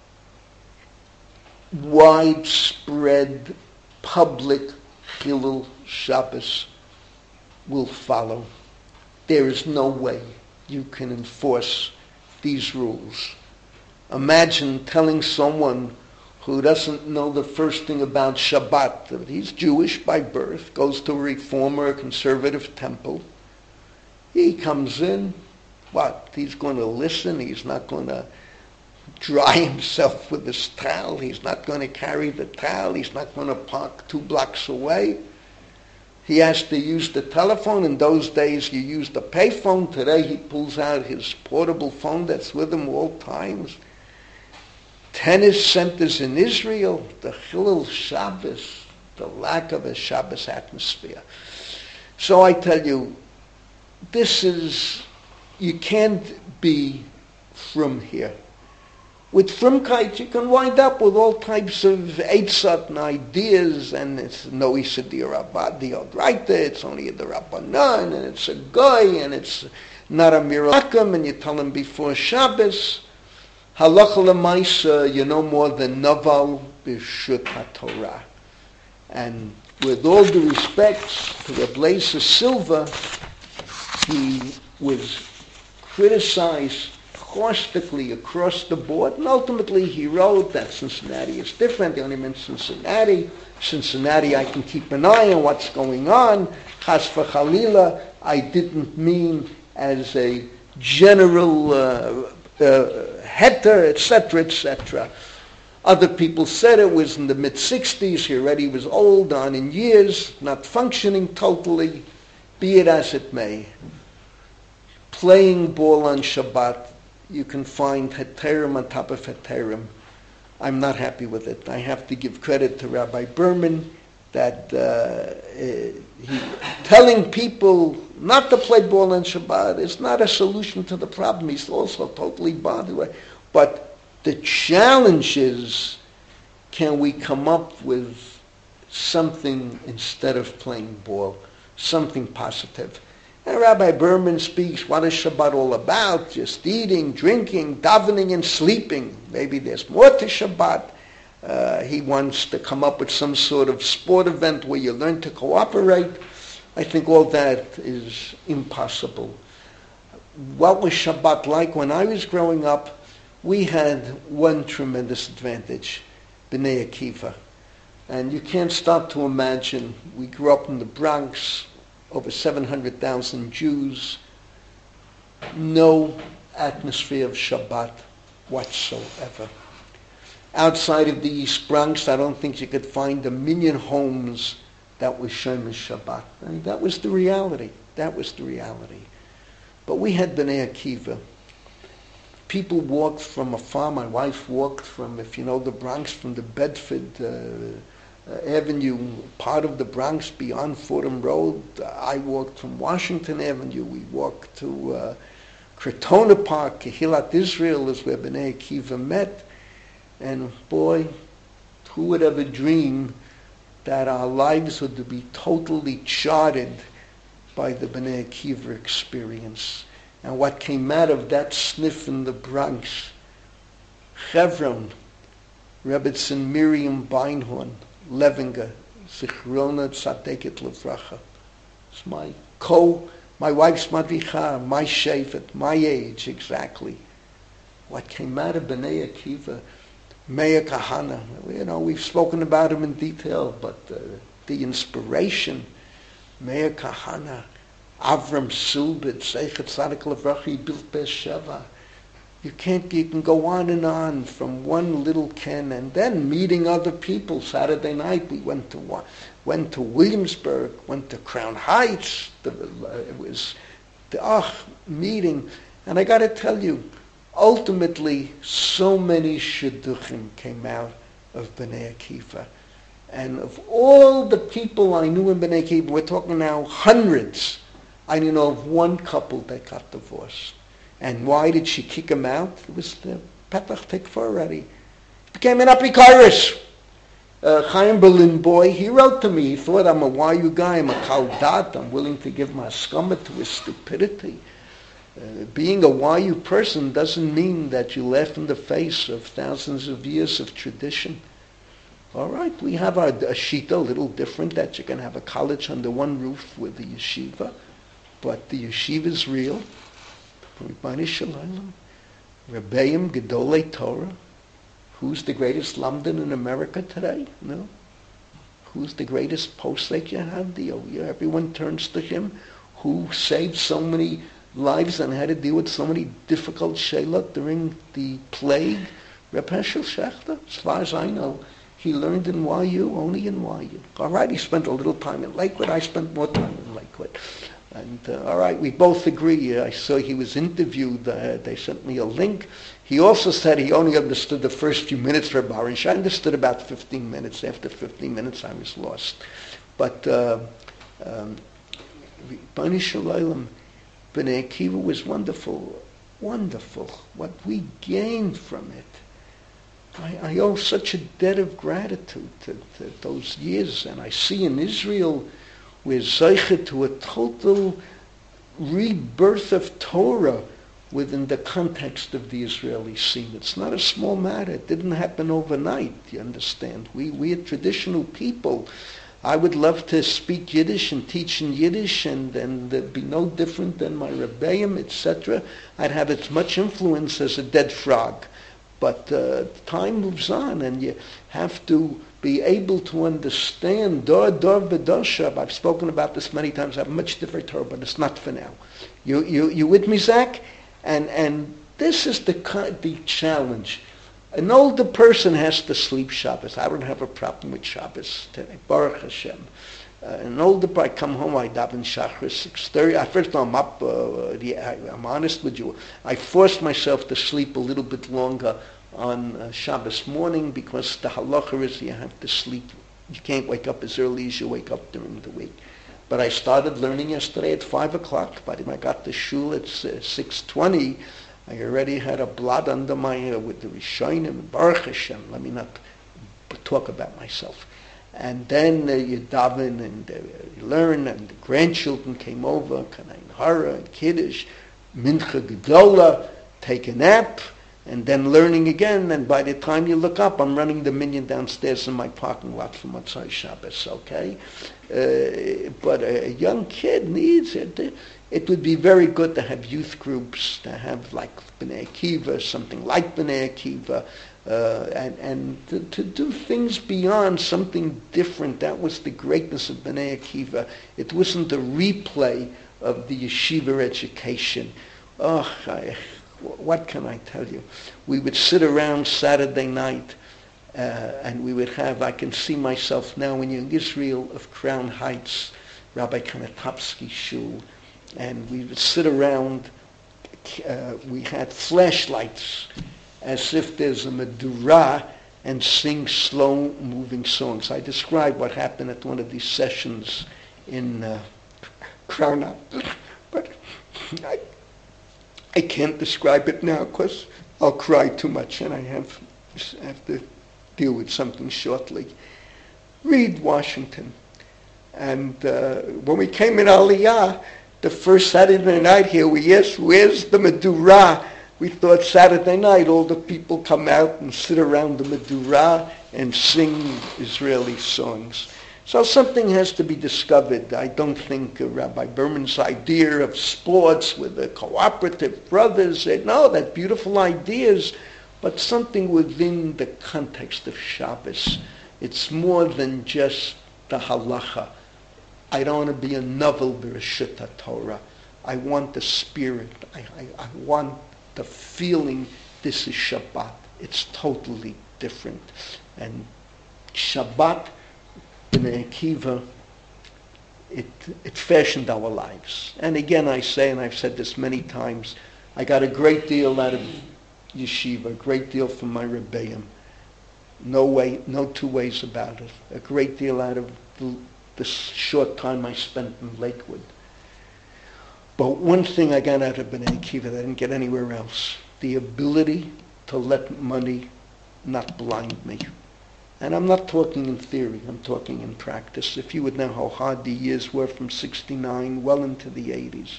widespread public Chilul Shabbos will follow. There is no way you can enforce these rules. Imagine telling someone who doesn't know the first thing about Shabbat, that he's Jewish by birth, goes to a reformer or conservative temple. He comes in, what? He's going to listen, he's not going to dry himself with his towel, he's not going to carry the towel, he's not going to park two blocks away. He has to use the telephone. In those days you used the payphone. Today he pulls out his portable phone that's with him all times. Tennis centers in Israel, the Chilul Shabbos, the lack of a Shabbos atmosphere. So I tell you, this is, you can't be from here. With Frumkeit, you can wind up with all types of eitzot and ideas, and it's no Isadir Rabadi right there, it's only a Rabbanan, and it's a guy, and it's not a Mirakim, and you tell him before Shabbos. Halacha l'maisa, you know more than Naval b'shut HaTorah. And with all due respect to Reb Eliezer Silver, he was criticized caustically across the board, and ultimately he wrote that Cincinnati is different. They only meant Cincinnati. Cincinnati, I can keep an eye on what's going on. Chas v'chalila, I didn't mean as a general uh, uh, heter, et cetera, et cetera. Other people said it was in the mid-sixties. He already was old, on in years, not functioning totally. Be it as it may. Playing ball on Shabbat, you can find heterim on top of heterim. I'm not happy with it. I have to give credit to Rabbi Berman that uh, he telling people not to play ball on Shabbat is not a solution to the problem. He's also totally bothered. But the challenge is, can we come up with something instead of playing ball, something positive? And Rabbi Berman speaks, what is Shabbat all about? Just eating, drinking, davening, and sleeping. Maybe there's more to Shabbat. Uh, he wants to come up with some sort of sport event where you learn to cooperate. I think all that is impossible. What was Shabbat like when I was growing up? We had one tremendous advantage, Bnei Akiva. And you can't start to imagine, we grew up in the Bronx, over seven hundred thousand Jews, no atmosphere of Shabbat whatsoever. Outside of the East Bronx, I don't think you could find a million homes that was Shomer Shabbat. I mean, that was the reality. That was the reality. But we had Bnei Akiva. People walked from afar. My wife walked from, if you know the Bronx, from the Bedford uh, uh, Avenue, part of the Bronx beyond Fordham Road. Uh, I walked from Washington Avenue. We walked to uh, Crotona Park. Kehillat Israel is where Bnei Akiva met. And boy, who would ever dream that our lives would be totally charted by the Bnei Akiva experience. And what came out of that sniff in the Bronx, Chevron, Rebbetzin Miriam Beinhorn, Levinger, Zichrona Tzadeket Levracha. It's my co, my wife's madricha, my shefet, my age exactly. What came out of Bnei Akiva, Meir Kahana, you know, we've spoken about him in detail, but uh, the inspiration, Meir Kahana, Avram Silbit, Zeichet Tzadik Levracha, he built Be'er Sheva. You can't, you can go on and on from one little ken, and then meeting other people. Saturday night we went to went to Williamsburg, went to Crown Heights. The, it was the oh, meeting, and I got to tell you, ultimately, so many shidduchim came out of Bnei Akiva. And of all the people I knew in Bnei Akiva, we're talking now hundreds, I didn't know of one couple that got divorced. And why did she kick him out? It was the Petach Tikva already. It became an apikaris. Uh, Chaim Berlin boy, he wrote to me, he thought I'm a Wayu guy, I'm a Kaldat, I'm willing to give my skama to his stupidity. Uh, being a Wayu person doesn't mean that you laugh in the face of thousands of years of tradition. All right, we have our a shita a little different, that you can have a college under one roof with the yeshiva, but the yeshiva is real. Rebbeinu Shalom, Rebbeim Gedolei Torah. Who's the greatest Lamdan in America today? No. Who's the greatest posek Yehadi? Oh, yeah, everyone turns to him. Who saved so many lives and had to deal with so many difficult shailot during the plague? Reb Heschel Schachter, as far as I know, he learned in Y U, only in Y U. All right, he spent a little time in Lakewood. I spent more time in Lakewood. And uh, all right, we both agree. Uh, I saw he was interviewed. Uh, they sent me a link. He also said he only understood the first few minutes for Baruch. I understood about fifteen minutes. After fifteen minutes, I was lost. But uh, um, Bnei Shalom, Bnei Akiva was wonderful, wonderful. What we gained from it. I, I owe such a debt of gratitude to, to those years. And I see in Israel, we're zeichet to a total rebirth of Torah within the context of the Israeli scene. It's not a small matter. It didn't happen overnight, you understand. We, we are traditional people. I would love to speak Yiddish and teach in Yiddish and, and uh, be no different than my Rebbeim, et cetera. I'd have as much influence as a dead frog. But uh, time moves on, and you have to be able to understand. Dor dor v'doshab. I've spoken about this many times. I have much different Torah, but it's not for now. You you you with me, Zach? And and this is the the challenge. An older person has to sleep Shabbos. I don't have a problem with Shabbos today. Baruch Hashem. Uh, an older person, I come home, I daven Shachris six thirty. I first I'm up. Uh, the, I, I'm honest with you. I forced myself to sleep a little bit longer on uh, Shabbos morning because the halacha is you have to sleep. You can't wake up as early as you wake up during the week. But I started learning yesterday at five o'clock. By the time I got to shul at uh, six twenty, I already had a blot under my uh, with the Rishonim. Baruch Hashem. Let me not talk about myself. And then uh, you daven and uh, you learn, and the grandchildren came over, Kanai Hara and Kiddush, Mincha Gedola, take a nap, and then learning again. And by the time you look up, I'm running the minyan downstairs in my parking lot for Motzai Shabbos, okay? Uh, but a, a young kid needs it. It would be very good to have youth groups, to have like Bnei Akiva, something like Bnei Akiva, Uh, and and to, to do things beyond something different. That was the greatness of Bnei Akiva. It wasn't a replay of the yeshiva education. Oh, I, what can I tell you? We would sit around Saturday night uh, and we would have, I can see myself now in Israel of Crown Heights, Rabbi Kanatopsky Shul, and we would sit around, uh, we had flashlights, as if there's a medura, and sing slow-moving songs. I described what happened at one of these sessions in uh, Crown Heights, but I, I can't describe it now because I'll cry too much, and I have, have to deal with something shortly. Read Washington. And uh, when we came in Aliyah, the first Saturday night here, we asked, where's the medura? We thought Saturday night all the people come out and sit around the medura and sing Israeli songs. So something has to be discovered. I don't think uh, Rabbi Berman's idea of sports with the cooperative brothers, uh, no, that beautiful ideas, but something within the context of Shabbos. It's more than just the halacha. I don't want to be a novel Bereshit Torah. I want the spirit. I, I, I want the feeling this is Shabbat. It's totally different. And Shabbat, B'nai Akiva, it, it fashioned our lives. And again I say, and I've said this many times, I got a great deal out of yeshiva, a great deal from my rebbeim. No way, no two ways about it. A great deal out of the, the short time I spent in Lakewood. But one thing I got out of B'nai Akiva that I didn't get anywhere else, the ability to let money not blind me. And I'm not talking in theory, I'm talking in practice. If you would know how hard the years were from sixty-nine well into the eighties.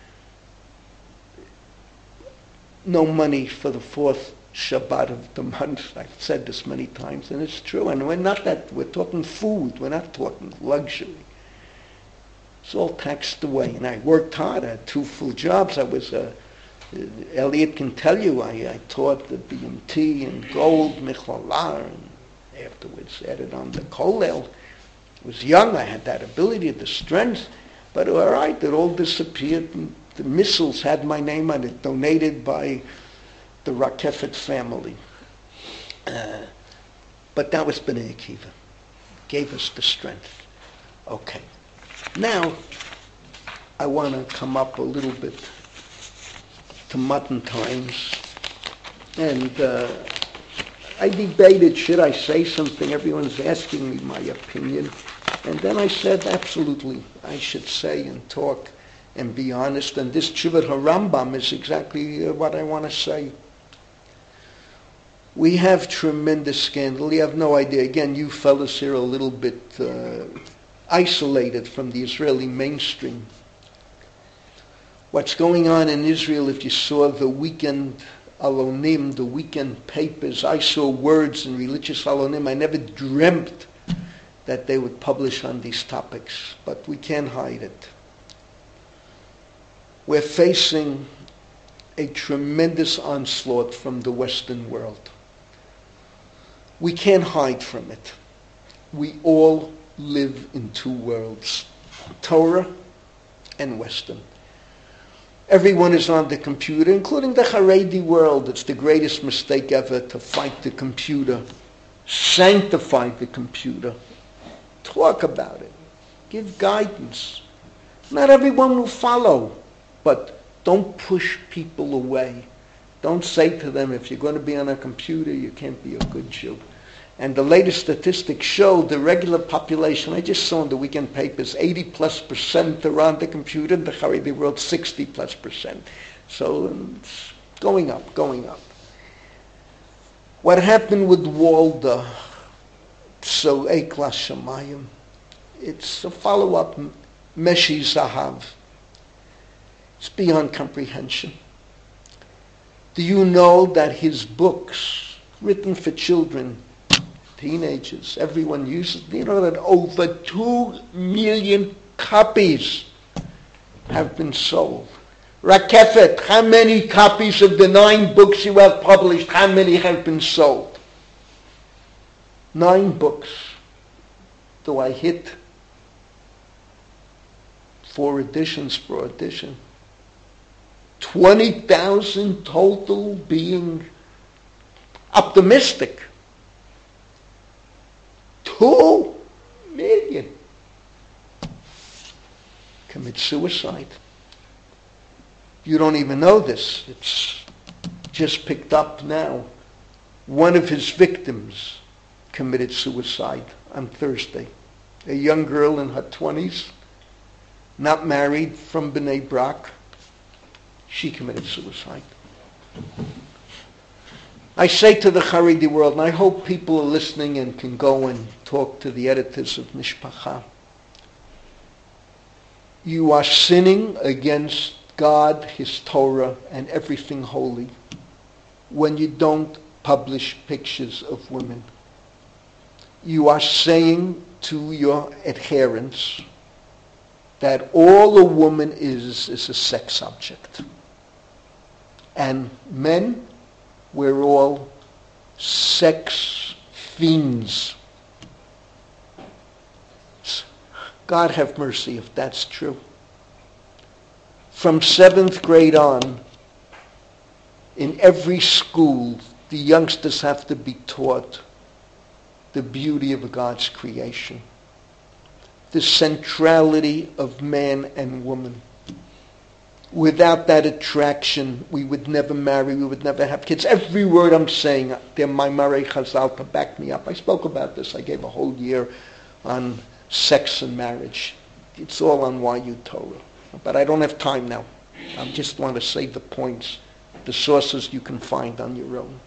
No money for the fourth Shabbat of the month. I've said this many times, and it's true. And we're not that, we're talking food, we're not talking luxury. It's all taxed away. And I worked hard. I had two full jobs. I was a, Elliot can tell you, I, I taught the B M T and Gold, Michlala, and afterwards added on the Kollel. I was young, I had that ability, the strength, but all right, it all disappeared. And the missiles had my name on it, donated by the Rakefet family. Uh, but that was B'nai Akiva. Gave us the strength. Okay. Now, I want to come up a little bit to modern times. And uh, I debated, should I say something? Everyone's asking me my opinion. And then I said, absolutely, I should say and talk and be honest. And this Teshuvah HaRambam is exactly uh, what I want to say. We have tremendous scandal. You have no idea. Again, you fellas here are a little bit uh, isolated from the Israeli mainstream. What's going on in Israel, if you saw the weekend Alonim, the weekend papers, I saw words in religious Alonim I never dreamt that they would publish on these topics, but we can't hide it. We're facing a tremendous onslaught from the Western world. We can't hide from it. We all live in two worlds, Torah and Western. Everyone is on the computer, including the Haredi world. It's the greatest mistake ever to fight the computer, sanctify the computer, talk about it, give guidance. Not everyone will follow, but don't push people away. Don't say to them, if you're going to be on a computer, you can't be a good Jew. And the latest statistics show the regular population, I just saw in the weekend papers, eighty plus percent are on the computer, in the Haredi world, sixty plus percent. So it's going up, going up. What happened with Walda, so Eklas Shamayim, it's a follow-up, Meshi Zahav. It's beyond comprehension. Do you know that his books, written for children, teenagers, everyone uses, you know that over two million copies have been sold. Rakefet, how many copies of the nine books you have published, how many have been sold? Nine books. Do I hit four editions per edition? twenty thousand total, being optimistic. Two million commit suicide. You don't even know this. It's just picked up now. One of his victims committed suicide on Thursday. A young girl in her twenties, not married, from Bnei Brak. She committed suicide. I say to the Haredi world, and I hope people are listening and can go and talk to the editors of Mishpacha. You are sinning against God, His Torah, and everything holy when you don't publish pictures of women. You are saying to your adherents that all a woman is is a sex object. And men, we're all sex fiends. God have mercy if that's true. From seventh grade on, in every school, the youngsters have to be taught the beauty of God's creation, the centrality of man and woman. Without that attraction, we would never marry, we would never have kids. Every word I'm saying, they're my Marei Chazal to back me up. I spoke about this. I gave a whole year on sex and marriage. It's all on Y U Torah. But I don't have time now. I just want to say the points, the sources you can find on your own.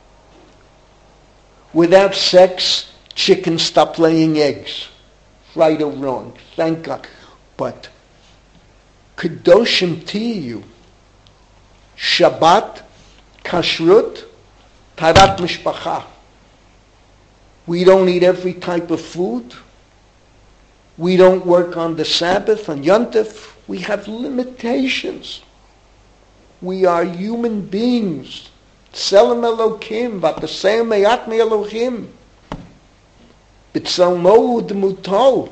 Without sex, chickens stop laying eggs. Right or wrong. Thank God. But Kedoshim Tiyu, Shabbat, Kashrut, Tarat Mishpacha. We don't eat every type of food. We don't work on the Sabbath, on Yontif. We have limitations. We are human beings. Tselem Elokim, Vatasem Meyat Me Elohim. B'tzelmo U'dmuto.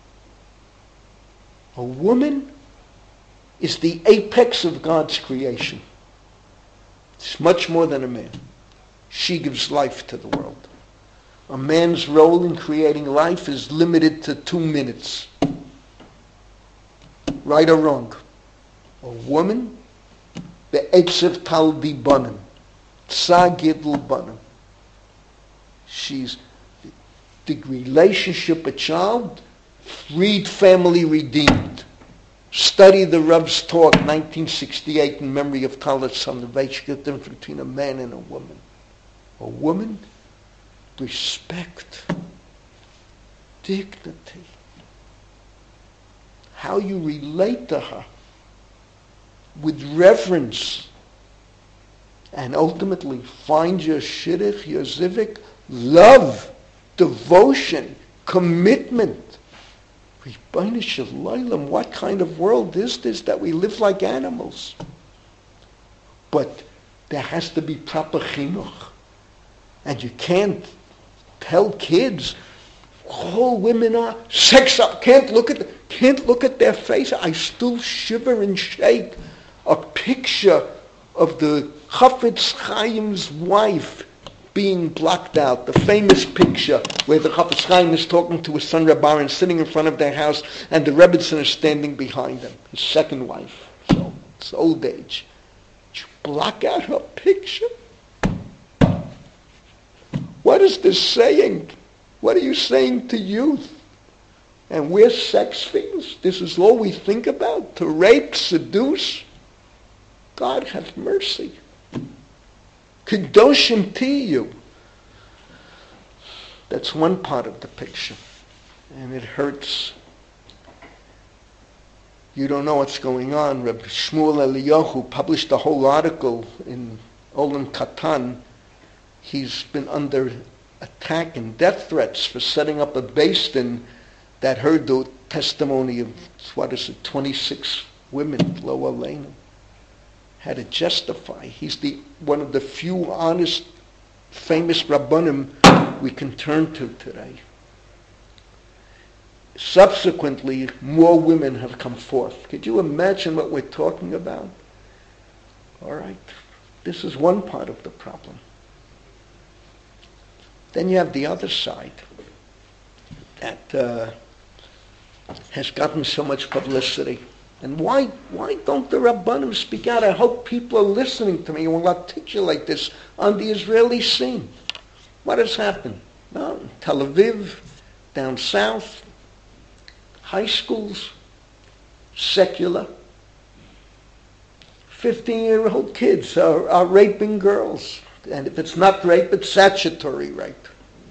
A woman is the apex of God's creation. It's much more than a man. She gives life to the world. A man's role in creating life is limited to two minutes. Right or wrong? A woman, be'etzev taldi banim, tza gidl banim. She's the relationship a child, freed family redeemed. Study the Rav's talk, nineteen sixty-eight, in memory of Talat Soloveitchik, the difference between a man and a woman. A woman, respect, dignity. How you relate to her with reverence, and ultimately find your shidduch, your zivik, love, devotion, commitment. Rebbeinu Shalom, what kind of world is this that we live like animals? But there has to be proper chinuch. And you can't tell kids, all women are sex up. Can't look at can't look at their face. I still shiver and shake. A picture of the Chafetz Chaim's wife being blocked out. The famous picture where the Chafetz Chaim is talking to his son Rabbaran, sitting in front of their house, and the Rebbetzin is standing behind them. His second wife. So it's old age. Did you block out her picture? What is this saying? What are you saying to youth? And we're sex fiends? This is all we think about? To rape, seduce? God have mercy. Kedoshim Tiyu. That's one part of the picture. And it hurts. You don't know what's going on. Rabbi Shmuel Eliyahu published a whole article in Olam Katan. He's been under attack and death threats for setting up a beis din that heard the testimony of, what is it, twenty-six women, Lo Aleinu. Had to justify. He's the one of the few honest, famous Rabbanim we can turn to today. Subsequently, more women have come forth. Could you imagine what we're talking about? All right. This is one part of the problem. Then you have the other side that uh, has gotten so much publicity. And why why don't the Rabbanim speak out? I hope people are listening to me and will articulate this on the Israeli scene. What has happened? Well, in Tel Aviv, down south, high schools, secular, fifteen-year-old kids are, are raping girls. And if it's not rape, it's statutory rape.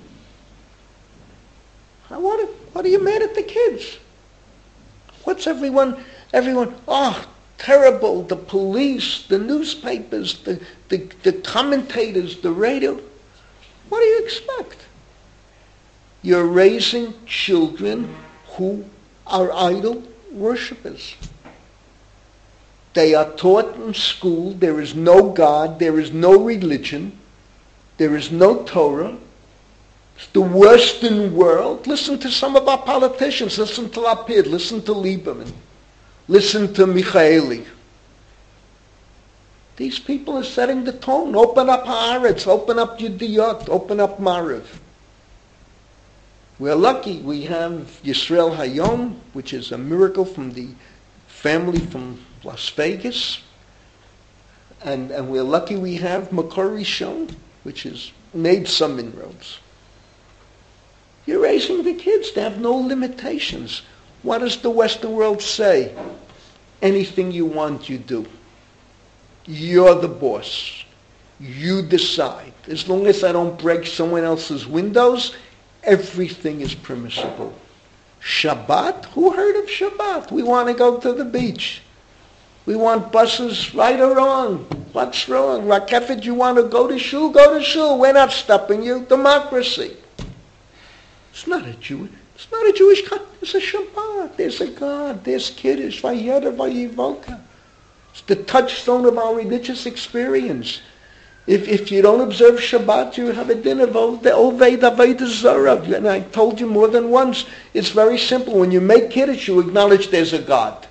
What, what are you mad at the kids? What's everyone, everyone, oh, terrible, the police, the newspapers, the, the, the commentators, the radio. What do you expect? You're raising children who are idol worshippers. They are taught in school there is no God, there is no religion, there is no Torah. It's the Western world. Listen to some of our politicians. Listen to Lapid. Listen to Lieberman. Listen to Michaeli. These people are setting the tone. Open up Haaretz, open up Yudiyot, open up Mariv. We're lucky we have Yisrael Hayom, which is a miracle from the family from Las Vegas. And, and we're lucky we have Makor Rishon, which has made some inroads. You're raising the kids to have no limitations. What does the Western world say? Anything you want, you do. You're the boss. You decide. As long as I don't break someone else's windows, everything is permissible. Shabbat? Who heard of Shabbat? We want to go to the beach. We want buses, right or wrong. What's wrong? Rakefet, you want to go to shul? Go to shul. We're not stopping you. Democracy. It's not a Jew. It's not a Jewish country. It's a Shabbat. There's a God. There's Kiddush. Vayera Vayivoka. It's the touchstone of our religious experience. If if you don't observe Shabbat, you have a din of Oved Avodah Zarah. And I told you more than once, it's very simple. When you make Kiddush, you acknowledge there's a God.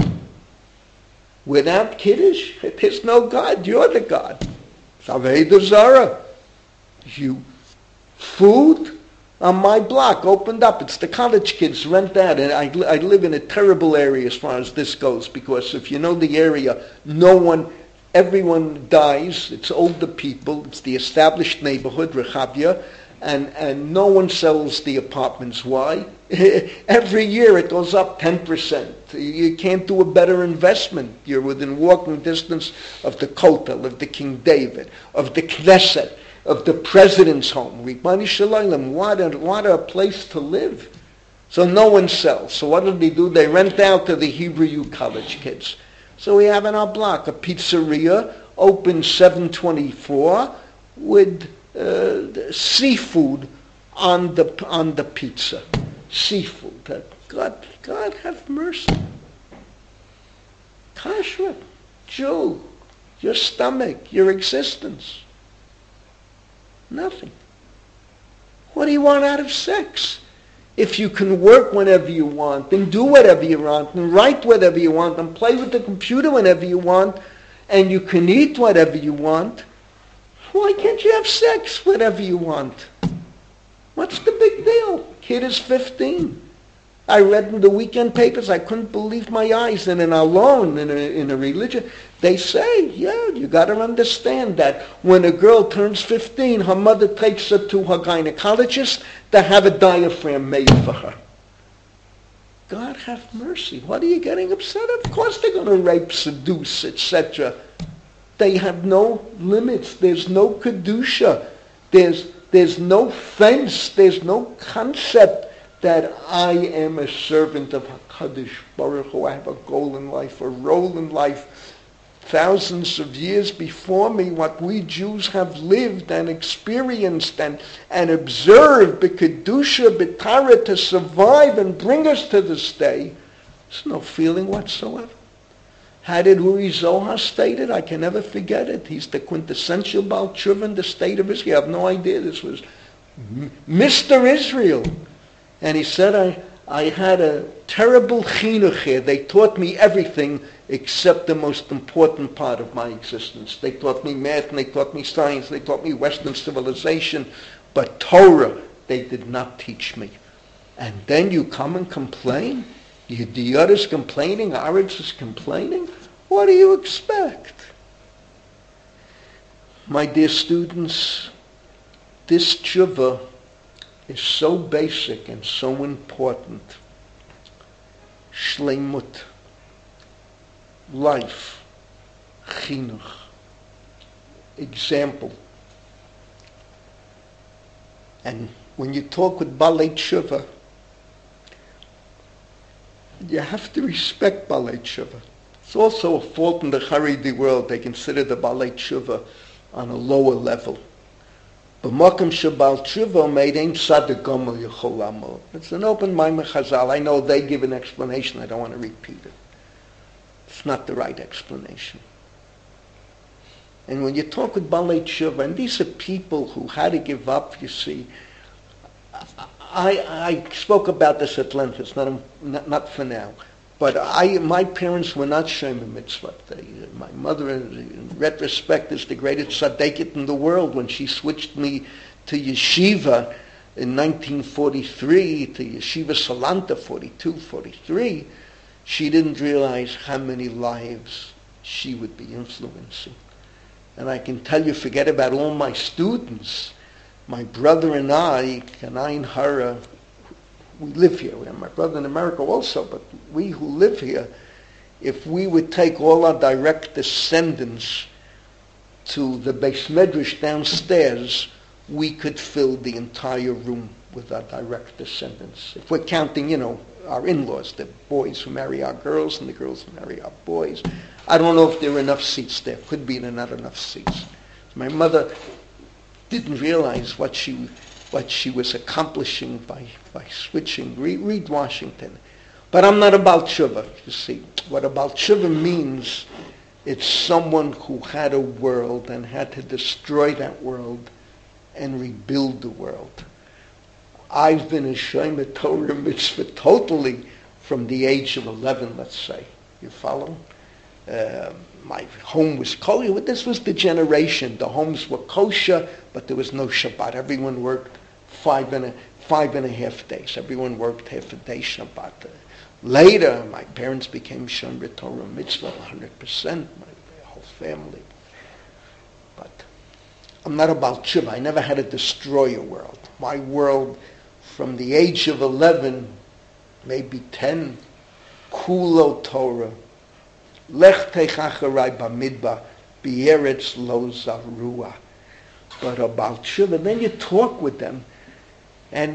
Without Kiddush, there's no God. You're the God. It's Avodah Zarah. You, food on my block opened up. It's the college kids rent out. And I, I live in a terrible area as far as this goes, because if you know the area, no one, everyone dies. It's older people. It's the established neighborhood, Rehavia. And, and no one sells the apartments. Why? Every year it goes up ten percent. You can't do a better investment. You're within walking distance of the Kotel, of the King David, of the Knesset, of the president's home. Ribani Shalom, what a, what a place to live. So no one sells. So what do they do? They rent out to the Hebrew U college kids. So we have in our block a pizzeria, open seven twenty-four, with uh, seafood on the on the pizza. Seafood. God, God have mercy. Kashrut, Jew, your stomach, your existence. Nothing. What do you want out of sex? If you can work whenever you want, and do whatever you want, and write whatever you want, and play with the computer whenever you want, and you can eat whatever you want, why can't you have sex whenever you want? What's the big deal? Kid is fifteen. I read in the weekend papers, I couldn't believe my eyes, and in alone, in a, in a religion, they say, yeah, you got to understand that when a girl turns fifteen, her mother takes her to her gynecologist to have a diaphragm made for her. God have mercy. What are you getting upset at? Of course they're going to rape, seduce, et cetera. They have no limits. There's no kedusha. There's, there's no fence. There's no concept that I am a servant of HaKadosh Baruch Hu. I have a goal in life, a role in life. Thousands of years before me, what we Jews have lived and experienced and, and observed, b'kedusha, b'tara, to survive and bring us to this day, there's no feeling whatsoever. How did Uri Zohar state it? I can never forget it. He's the quintessential Baal Tshuva in the state of Israel. I have no idea. This was Mister Israel. And he said, I, I had a terrible chinuch here. They taught me everything except the most important part of my existence. They taught me math, and they taught me science, they taught me Western civilization, but Torah, they did not teach me. And then you come and complain? Yediyot is complaining, Aretz is complaining? What do you expect? My dear students, this tshuva is so basic and so important. Shleimut, life, chinuch, example. And when you talk with Balei Tshuva, you have to respect Balei Tshuva. It's also a fault in the Haredi world. They consider the Balei Tshuva on a lower level. B'makom shebal tshuva made ein tzaddik gomel yechol lamod. It's an open mind Chazal. I know they give an explanation. I don't want to repeat it. It's not the right explanation. And when you talk with Balei Tshuva, and these are people who had to give up, you see. I, I spoke about this at length. It's not, not, not for now. But I, my parents were not shomer mitzvah. They, my mother, in retrospect, is the greatest tzaddiket in the world. When she switched me to yeshiva in nineteen forty-three, to Yeshiva Salanta, forty-two, forty-three, she didn't realize how many lives she would be influencing. And I can tell you, forget about all my students. My brother and I, Kanain Hara, we live here. We have my brother in America also, but we who live here, if we would take all our direct descendants to the Beis Medrash downstairs, we could fill the entire room with our direct descendants. If we're counting, you know, our in-laws, the boys who marry our girls and the girls who marry our boys. I don't know if there are enough seats there. Could be there are not enough seats. My mother didn't realize what she what she was accomplishing by, by switching. Read, read Washington. But I'm not about tshuva, you see. What about tshuva means, it's someone who had a world and had to destroy that world and rebuild the world. I've been a shomer Torah mitzvah totally from the age of eleven, let's say. You follow? Uh, my home was kosher. This was the generation. The homes were kosher, but there was no Shabbat. Everyone worked five and a, five and a half days. Everyone worked half a day Shabbat. Uh, later, my parents became shomer Torah mitzvah one hundred percent, my whole family. But I'm not about tshuva. I never had to destroy a world. My world, from the age of eleven, maybe ten, kulo Torah. Lech techacharai bamidbar, b'yeretz lo zarua. But about tshuva, then you talk with them, and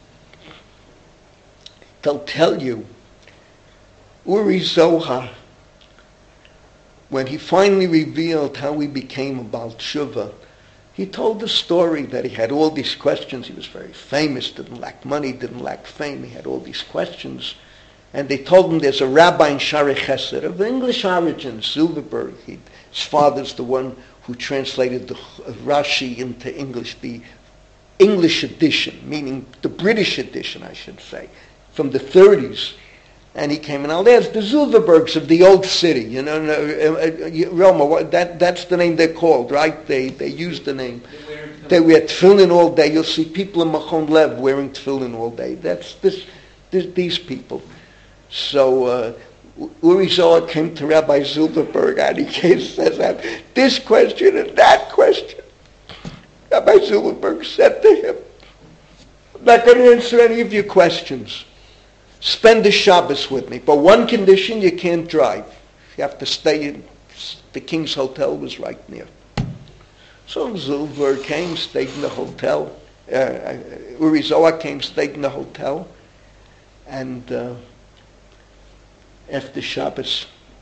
they'll tell you, Uri Zohar, when he finally revealed how he became a Baal Tshuva, he told the story that he had all these questions. He was very famous, didn't lack money, didn't lack fame. He had all these questions. And they told him there's a rabbi in Shaarei Chesed of English origin, Silverberg. He, his father's the one who translated the Rashi into English, the English edition, meaning the British edition, I should say, from the thirties. And he came, and now there's the Silverbergs of the old city, you know, uh, Roma, that, that's the name they're called, right? They they use the name. They wear tefillin all day. You'll see people in Machon Lev wearing tefillin all day. That's this, this these people. So uh, Uri Zohar came to Rabbi Silverberg, and he says that this question and that question. Rabbi Silverberg said to him, I'm not going to answer any of your questions. Spend the Shabbos with me. But one condition, you can't drive. You have to stay in, the King's Hotel was right near. So Silverberg came, stayed in the hotel. Uh, Uri Zohar came, stayed in the hotel. And uh, after Shabbos,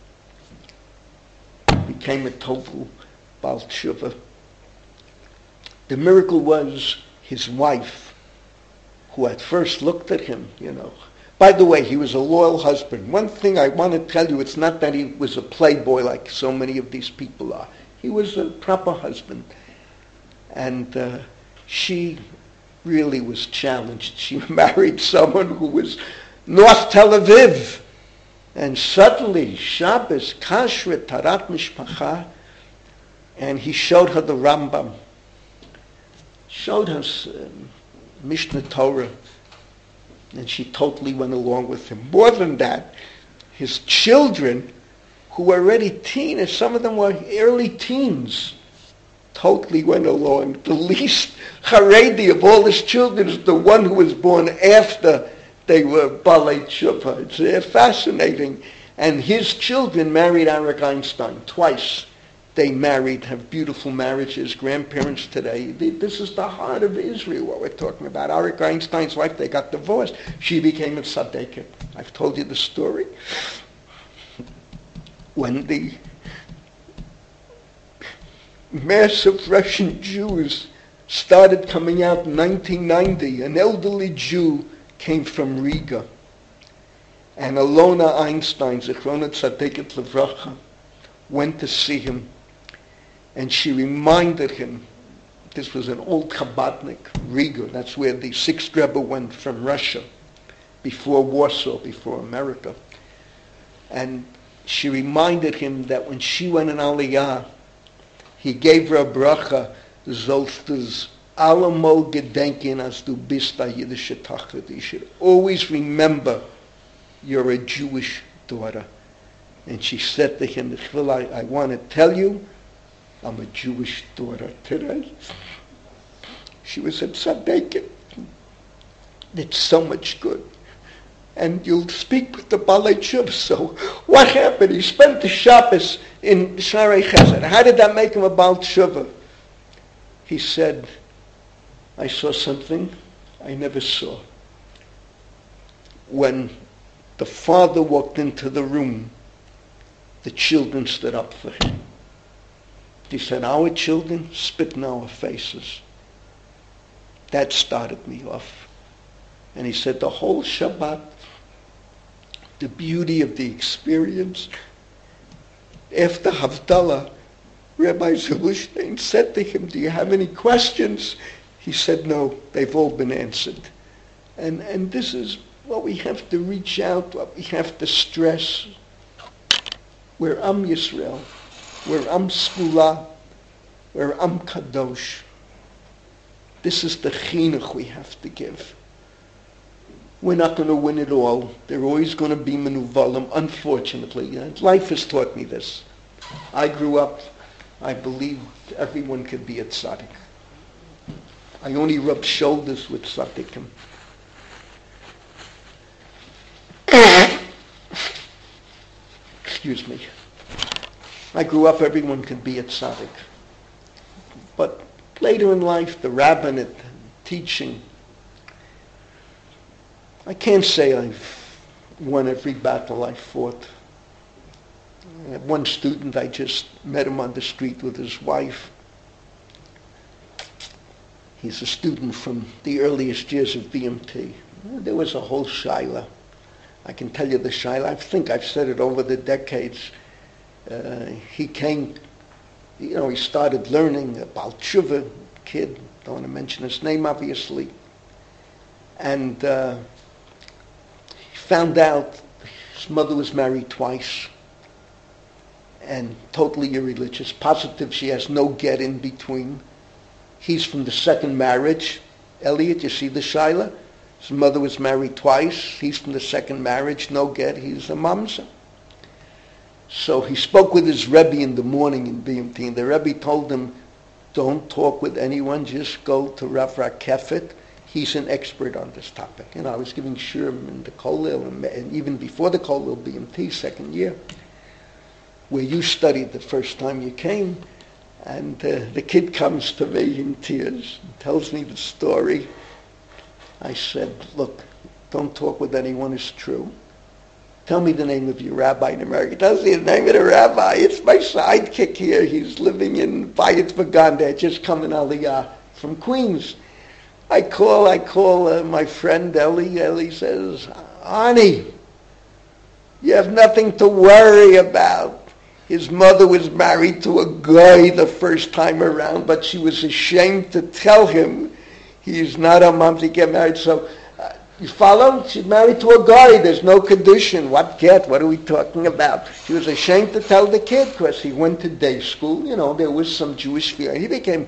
became a total Baal Tshuva. The miracle was his wife, who at first looked at him, you know. By the way, he was a loyal husband. One thing I want to tell you, it's not that he was a playboy like so many of these people are. He was a proper husband. And uh, she really was challenged. She married someone who was North Tel Aviv. And suddenly, Shabbos, Kashrut, Tarat Mishpacha, and he showed her the Rambam. Showed her uh, Mishnah Torah. And she totally went along with him. More than that, his children, who were already teenagers, some of them were early teens, totally went along. The least Haredi of all his children is the one who was born after they were Balei Tshuva. It's uh, fascinating. And his children married Arik Einstein twice. They married, have beautiful marriages, grandparents today. This is the heart of Israel, what we're talking about. Arik Einstein's wife, they got divorced. She became a tzaddiket. I've told you the story. When the mass of Russian Jews started coming out in nineteen ninety, an elderly Jew came from Riga. And Alona Einstein, Zichrona Tzaddiket Levracha, went to see him. And she reminded him, this was an old Chabadnik, Riga, that's where the sixth Rebbe went from Russia, before Warsaw, before America. And she reminded him that when she went in Aliyah, he gave her a bracha, Zolstes Alamo gedenken as du bist a Yiddische Tochter. You should always remember you're a Jewish daughter. And she said to him, I, I want to tell you, I'm a Jewish daughter today. She was at Tzaddikim. It's so much good. And you'll speak with the Balei Tshuva. So what happened? He spent the Shabbos in Sharei Chesed. How did that make him a Baal Tshuva? He said, I saw something I never saw. When the father walked into the room, the children stood up for him. He said, our children spit in our faces. That started me off. And he said, the whole Shabbat, the beauty of the experience, after Havdalah, Rabbi Zilberstein said to him, do you have any questions? He said, no, they've all been answered. And, and this is what we have to reach out, what we have to stress. We're Am Yisrael. We're Am Skula. We're Am Kadosh. This is the chinuch we have to give. We're not going to win it all. They're always going to be menuvalim, unfortunately. Life has taught me this. I grew up, I believed everyone could be a tzaddik. I only rubbed shoulders with tzaddikim. Excuse me. I grew up, everyone could be a tzaddik. But later in life, the rabbinate, teaching, I can't say I've won every battle I fought. I had one student, I just met him on the street with his wife. He's a student from the earliest years of B M T. There was a whole shaila. I can tell you the shaila. I think I've said it over the decades. Uh, he came, you know, he started learning about tshuva, kid, don't want to mention his name obviously. And uh, he found out his mother was married twice and totally irreligious, positive she has no get in between. He's from the second marriage. Elliot, you see the shaila? His mother was married twice. He's from the second marriage, no get. He's a mamza. So he spoke with his Rebbe in the morning in B M T, and the Rebbe told him, don't talk with anyone, just go to Rav Rakefet. He's an expert on this topic. And I was giving shirim in the Kolil, and even before the Kolil B M T, second year, where you studied the first time you came. And uh, the kid comes to me in tears and tells me the story. I said, look, don't talk with anyone, it's true. Tell me the name of your rabbi in America. He tells me the name of the rabbi. It's my sidekick here. He's living in Bayit Vaganda, just coming Aliyah from Queens. I call, I call uh, my friend Ellie. Ellie says, Ani, you have nothing to worry about. His mother was married to a guy the first time around, but she was ashamed to tell him he's not a mom to get married. So, uh, you follow? She's married to a guy. There's no condition. What get? What are we talking about? She was ashamed to tell the kid because he went to day school. You know, there was some Jewish fear. He became...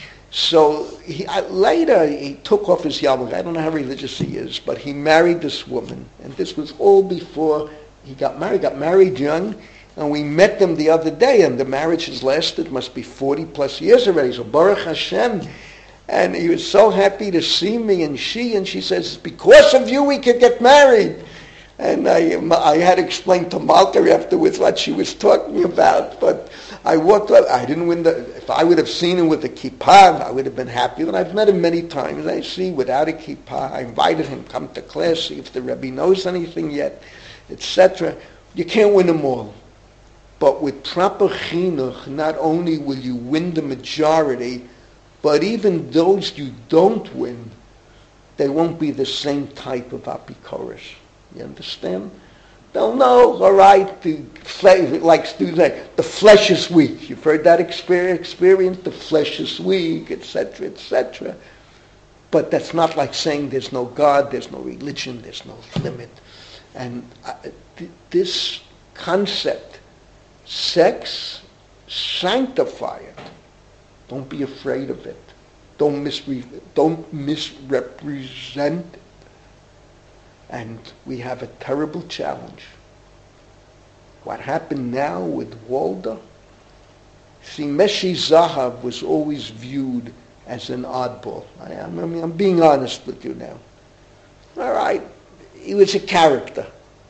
So, he, uh, later he took off his yarmulke. I don't know how religious he is, but he married this woman. And this was all before he got married. Got married young. And we met them the other day, and the marriage has lasted, must be forty plus years already. So Baruch Hashem. And he was so happy to see me, and she, and she says, because of you we could get married. And I, I had to explain to Malka afterwards what she was talking about. But I walked up, I didn't win the, if I would have seen him with a kippah, I would have been happy. And I've met him many times. I see without a kippah. I invited him to come to class, see if the Rebbe knows anything yet, et cetera. You can't win them all. But with proper chinuch, not only will you win the majority, but even those you don't win, they won't be the same type of apikoros. You understand? They'll know, all right, the flesh, like students say, the flesh is weak. You've heard that experience, the flesh is weak, et cetera, et cetera. But that's not like saying there's no God, there's no religion, there's no limit. And uh, th- this... concept. Sex, sanctify it. Don't be afraid of it. Don't misre- don't misrepresent it. And we have a terrible challenge. What happened now with Walda? See, Meshi Zahav was always viewed as an oddball. I, I mean, I'm being honest with you now. All right, he was a character.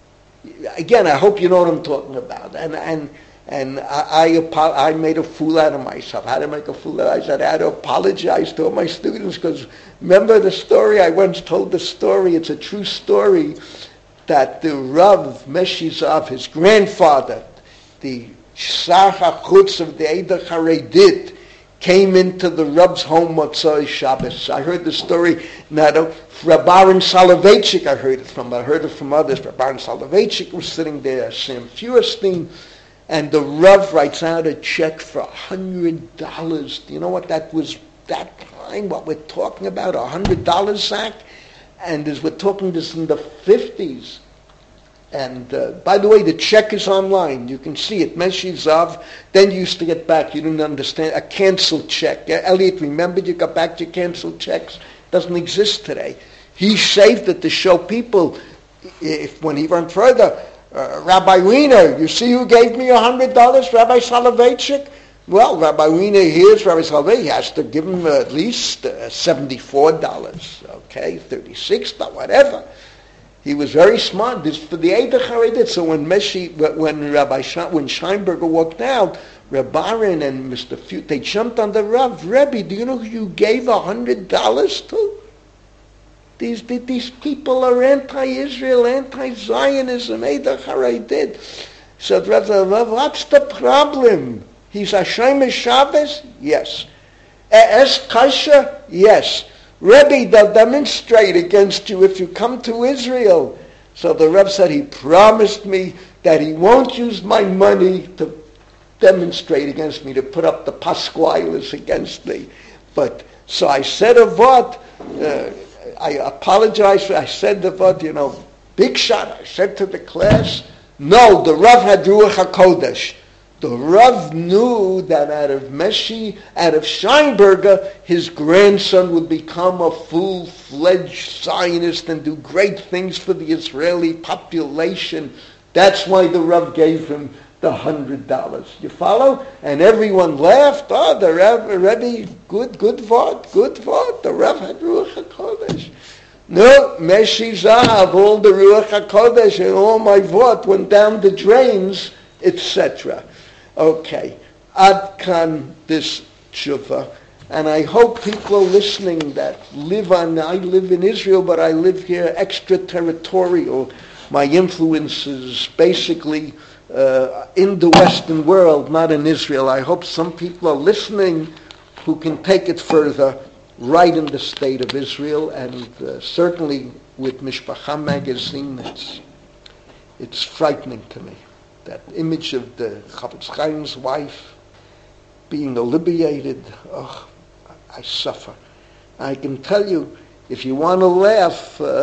Again, I hope you know what I'm talking about. And and and I I, I made a fool out of myself. How to make a fool out of myself? I had to apologize to all my students because remember the story? I once told the story. It's a true story that the Rav Meshi Zahav, his grandfather, the Shar HaChutz of the Eidah Charedit, came into the Rav's home Motzei Shabbos. I heard the story, not Reb Aaron Soloveitchik, I heard it from, I heard it from others. Reb Aaron Soloveitchik was sitting there, Sam Feuerstein, and the Rav writes out a check for a hundred dollars. Do you know what that was that time, what we're talking about, a hundred dollars, Zach? And as we're talking this in the fifties, and uh, by the way, the check is online. You can see it. Meshi Zahav. Then you used to get back. You didn't understand. A canceled check. Uh, Elliot, remember you got back your canceled checks? Doesn't exist today. He saved it to show people, if when he went further, uh, Rabbi Wiener, you see who gave me one hundred dollars? Rabbi Soloveitchik? Well, Rabbi Wiener hears Rabbi Soloveitchik. He has to give him at least uh, seventy-four dollars. Okay, thirty-six dollars, whatever. He was very smart. This for the Eidah Charedit. So when Meshi, when Rabbi Sh- when Scheinberger walked out, Reb Aaron and Mister Few, they jumped on the Rav. Rebbe, do you know who you gave a hundred dollars to? These these people are anti-Israel, anti-Zionism. Eidah Charedit. So the Rav, Rav, what's the problem? He's Hashem Shabbos? Yes. Es Kasha? Yes. Rebbe, they'll demonstrate against you if you come to Israel. So the Rebbe said he promised me that he won't use my money to demonstrate against me, to put up the Pasquales against me. But, so I said a vot, uh, I apologize, I said the vot, you know, big shot, I said to the class, no, the Rav had Ruach HaKodesh. The Rav knew that out of Meshi, out of Scheinberger, his grandson would become a full-fledged Zionist and do great things for the Israeli population. That's why the Rav gave him the hundred dollars. You follow? And everyone laughed. Oh, the Rav, Rebbe, good, good vod, good vod. The Rav had Ruach HaKodesh. No, Meshi Zahav, all the Ruach HaKodesh and all my vod went down the drains, et cetera. Okay, Ad Kan this tshuva, and I hope people are listening that live on, I live in Israel, but I live here extraterritorial. My influence is basically uh, in the Western world, not in Israel. I hope some people are listening who can take it further right in the state of Israel, and uh, certainly with Mishpacha magazine, it's, it's frightening to me. That image of the Chafetz Chaim's wife being alleviated, oh, I suffer. I can tell you, if you want to laugh, uh,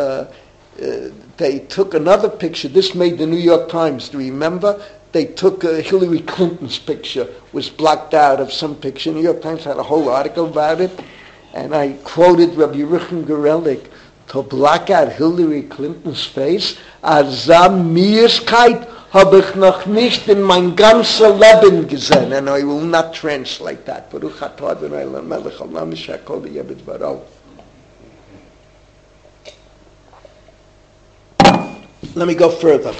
uh, they took another picture. This made the New York Times. Do you remember? They took uh, Hillary Clinton's picture, was blocked out of some picture. New York Times had a whole article about it. And I quoted Rabbi Yerucham Gerelik, to block out Hillary Clinton's face, Azam Mierskeit habe ich noch nicht in mein ganzes Leben gesehen. And I will not translate that. Baruch atah Adonai lemelech haolam shehakol yeh b'dvaro. Let me go further.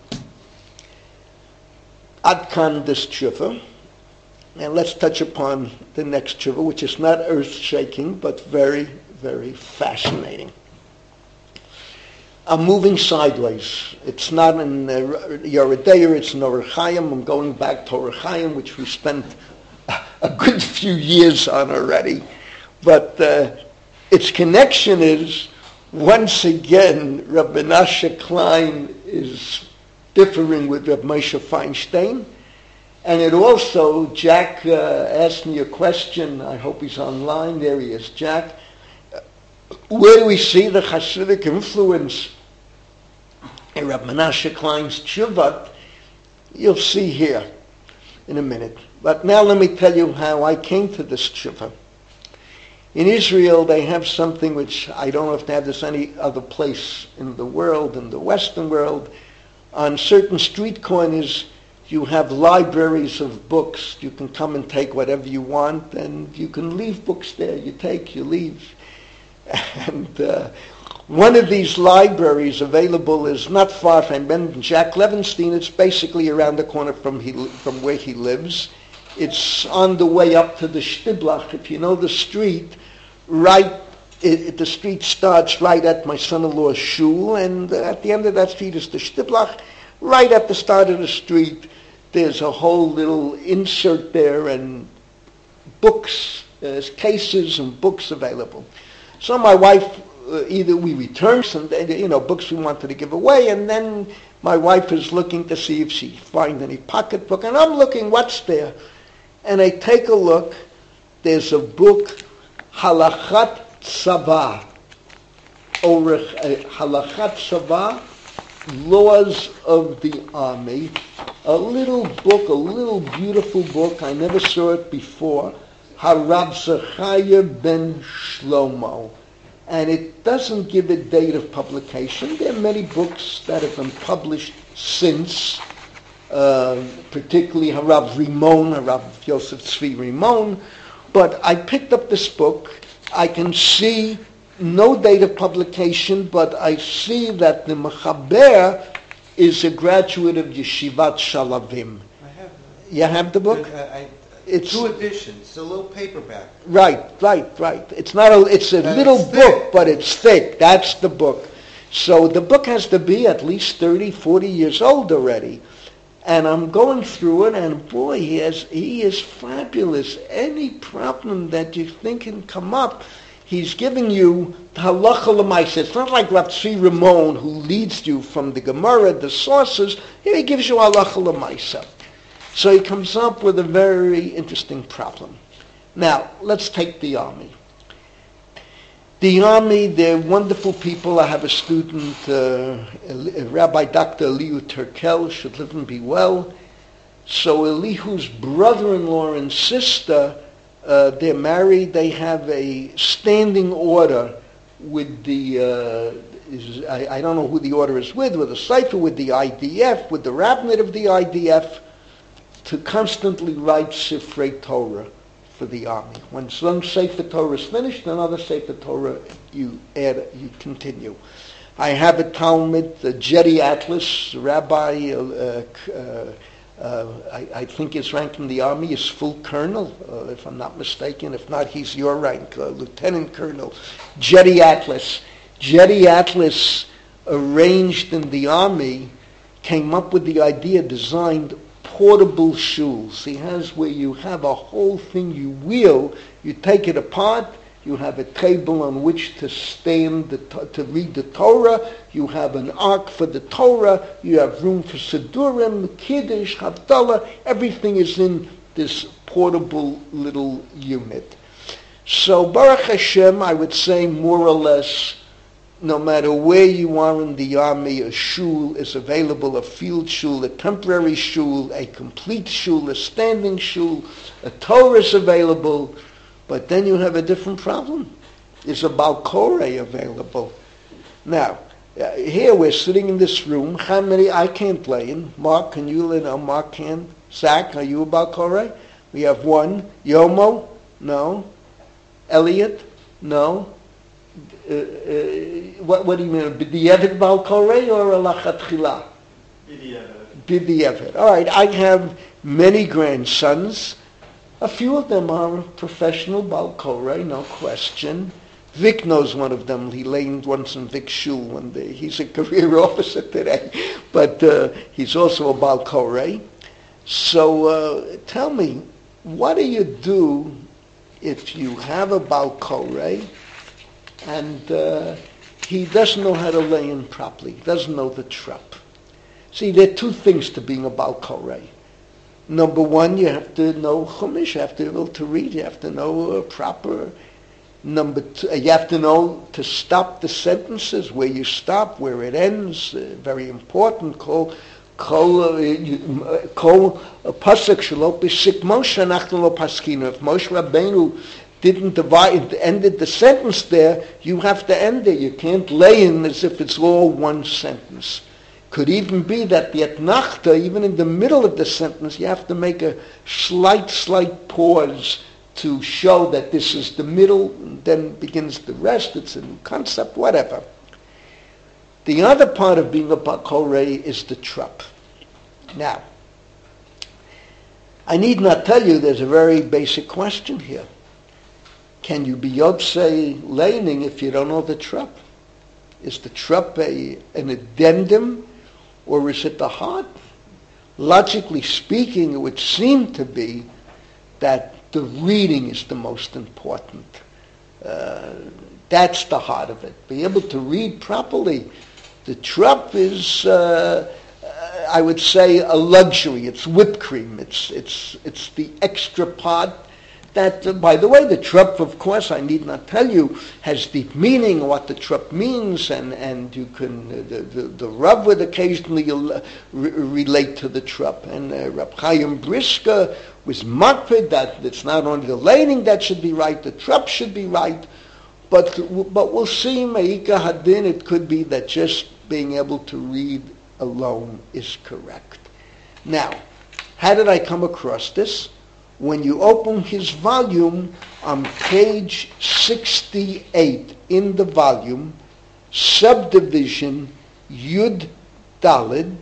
Ad kan this tshuva. And let's touch upon the next tshuva, which is not earth-shaking, but very, very fascinating. I'm moving sideways. It's not in uh, Yoreh De'ah, it's in Orach Chaim. I'm going back to Orach Chaim, which we spent a, a good few years on already. But uh, its connection is, once again, Rabbi Menashe Klein is differing with Rabbi Moshe Feinstein. And it also, Jack uh, asked me a question. I hope he's online. There he is, Jack. Where do we see the Hasidic influence in Rabbi Menashe Klein's tshuva? You'll see here in a minute. But now let me tell you how I came to this tshuva. In Israel, they have something which I don't know if they have this any other place in the world, in the Western world. On certain street corners, you have libraries of books. You can come and take whatever you want, and you can leave books there. You take, you leave. And uh, one of these libraries available is not far from Ben Jack Levenstein. It's basically around the corner from he, from where he lives. It's on the way up to the Shtiblach. If you know the street, right, it, it, the street starts right at my son-in-law's shul, and at the end of that street is the Shtiblach. Right at the start of the street, there's a whole little insert there, and books, there's cases and books available. So my wife, uh, either we return some, you know, books we wanted to give away, and then my wife is looking to see if she finds any pocketbook, and I'm looking, what's there? And I take a look, there's a book, Halachat Tzava, or uh, Halachat Tzava, Laws of the Army, a little book, a little beautiful book, I never saw it before, Harav Zechariah ben Shlomo. And it doesn't give a date of publication. There are many books that have been published since, uh, particularly Harav Rimon, Harav Yosef Tzvi Rimon. But I picked up this book. I can see no date of publication, but I see that the Mechaber is a graduate of Yeshivat Shalavim. I have. You have the book? I, I, It's two editions. It's a little paperback. Right, right, right. It's not a. It's a And little it's book, thick. but it's thick. That's the book. So the book has to be at least thirty, forty years old already. And I'm going through it, and boy, he has he is fabulous. Any problem that you think can come up, he's giving you halacha l'maisa. It's not like Rav Tzvi Ramon, who leads you from the Gemara, the sources. Here he gives you halacha l'maisa. So he comes up with a very interesting problem. Now, let's take the army. The army, they're wonderful people. I have a student, uh, Rabbi Doctor Elihu Turkel, should live and be well. So Elihu's brother-in-law and sister, uh, they're married. They have a standing order with the, uh, is, I, I don't know who the order is with, with the Sefer, with the I D F, with the rabbinate of the I D F, to constantly write Sifrei Torah for the army. When one Sefer Torah is finished, another Sefer Torah you add, you continue. I have a Talmud, the Jerry Atlas, Rabbi, uh, uh, uh, I, I think his rank in the army is full colonel, uh, if I'm not mistaken. If not, he's your rank, uh, lieutenant colonel. Jerry Atlas. Jerry Atlas, arranged in the army, came up with the idea, designed portable shuls. He has where you have a whole thing you wheel, you take it apart, you have a table on which to stand, the, to read the Torah, you have an ark for the Torah, you have room for Sidurim, Kiddush, Havdalah, everything is in this portable little unit. So Baruch Hashem, I would say more or less, no matter where you are in the army, a shul is available, a field shul, a temporary shul, a complete shul, a standing shul, a Torah is available, but then you have a different problem. Is a Baal Koreh available? Now, uh, here we're sitting in this room. How many? I can't play in. Mark, can you? No, Mark can. Zach, are you a Baal Koreh? We have one. Yomo? No. Elliot? No. Uh, uh, what, what do you mean? B'di'evet Baal Koreh or a lachatchila? B'di'evet. B'di'evet. All right, I have many grandsons. A few of them are professional Baal Koreh, no question. Vic knows one of them. He laned once in Vic's shul one day. He's a career officer today, but uh, he's also a Baal Koreh. So uh, tell me, what do you do if you have a Baal Koreh and uh, he doesn't know how to lay in properly, doesn't know the trup? See, there are two things to being a Baal Koreh. Number one, you have to know Chumash, you have to be able to read, you have to know uh, proper. Number two, you have to know to stop the sentences, where you stop, where it ends, uh, very important, called Kol kol pasuk shelo b'sik Moshe anachnu lo paskinu. If Moshe Rabbeinu didn't divide, ended the sentence there, you have to end it. You can't lay in as if it's all one sentence. Could even be that the etnachta, even in the middle of the sentence, you have to make a slight, slight pause to show that this is the middle, and then begins the rest. It's a new concept, whatever. The other part of being a bakorei is the trup. Now, I need not tell you there's a very basic question here. Can you be yotzei leining if you don't know the trup? Is the trup a, an addendum, or is it the heart? Logically speaking, it would seem to be that the reading is the most important. Uh, that's the heart of it. Be able to read properly. The trup is, uh, I would say, a luxury. It's whipped cream. It's it's it's the extra part. That, uh, by the way, the trup, of course, I need not tell you, has deep meaning, what the trup means, and, and you can, uh, the, the, the Rav would occasionally uh, re- relate to the trup. And uh, Rab Chaim Brisker was makpid that it's not only the laning that should be right, the trup should be right, but but we'll see, Me'ika Hadin, it could be that just being able to read alone is correct. Now, how did I come across this? When you open his volume on page sixty-eight in the volume, subdivision Yud Dalid,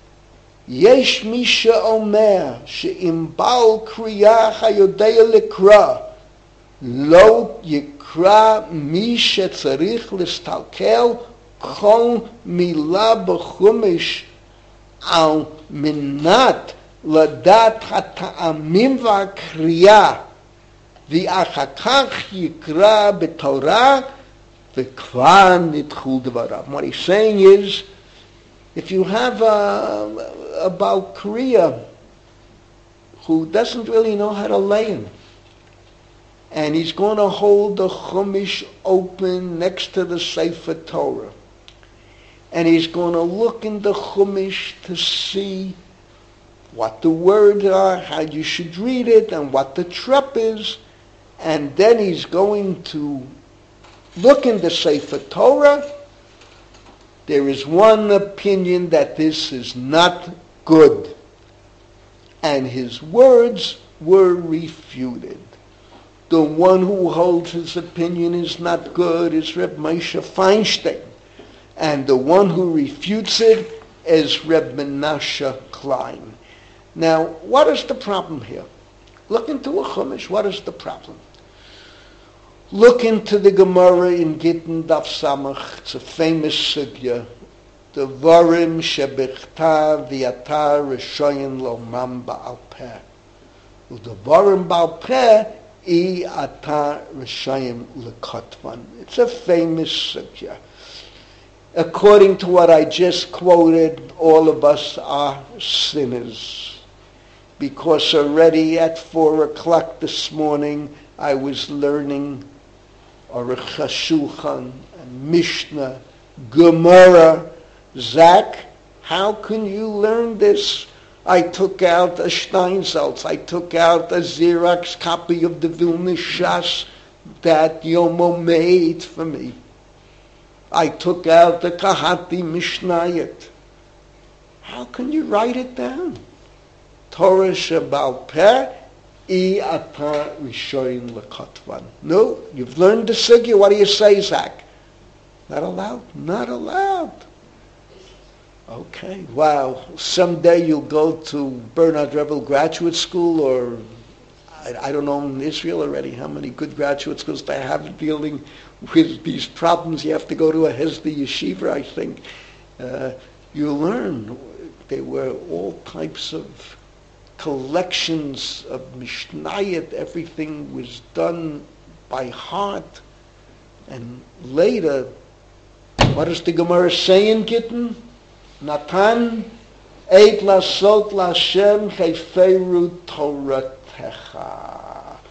Yesh Misha Omer she'im bal kriya hayodea likra lo yikra mi shetzarich listalkel kol mila b'chumish al minat Ladat hata'amim v'akriya v'achakach yikra b'torah v'kvar nitchul dvarav. What he's saying is, if you have a, a Baal Kriya who doesn't really know how to lay in, and he's going to hold the Chumash open next to the Sefer Torah, and he's going to look in the Chumash to see what the words are, how you should read it, and what the trup is, and then he's going to look in the Sefer Torah. There is one opinion that this is not good, and his words were refuted. The one who holds his opinion is not good is Reb Moshe Feinstein, and the one who refutes it is Reb Menashe Klein. Now, what is the problem here? Look into a Chumash. What is the problem? Look into the Gemara in Gittin Daf Samach. It's a famous sugya. The Varim Shebichta V'Yata Rishoyin Lomam Ba'al Peh. The Varim Ba'al Peh I Ata Rishoyin L'Kotvan. It's a famous sugya. According to what I just quoted, all of us are sinners. Because already at four o'clock this morning, I was learning Aruch HaShulchan and Mishnah, Gemara. Zach, how can you learn this? I took out a Steinsaltz. I took out a Xerox copy of the Vilna Shas that Yomo made for me. I took out the Kahati Mishnayot. How can you write it down? Torah Shebal Peh I Ata Rishoyin L'Kotvan. No, you've learned the sugya. What do you say, Zach? Not allowed. Not allowed. Okay. Wow. Someday you'll go to Bernard Revel Graduate School, or I, I don't know in Israel already how many good graduate schools they have dealing with these problems. You have to go to a Hesda Yeshiva, I think. Uh, you learn. There were all types of collections of Mishnayot. Everything was done by heart. And later, what does the Gemara say in Gittin? Natan eit lasot lashem chayferu toratecha.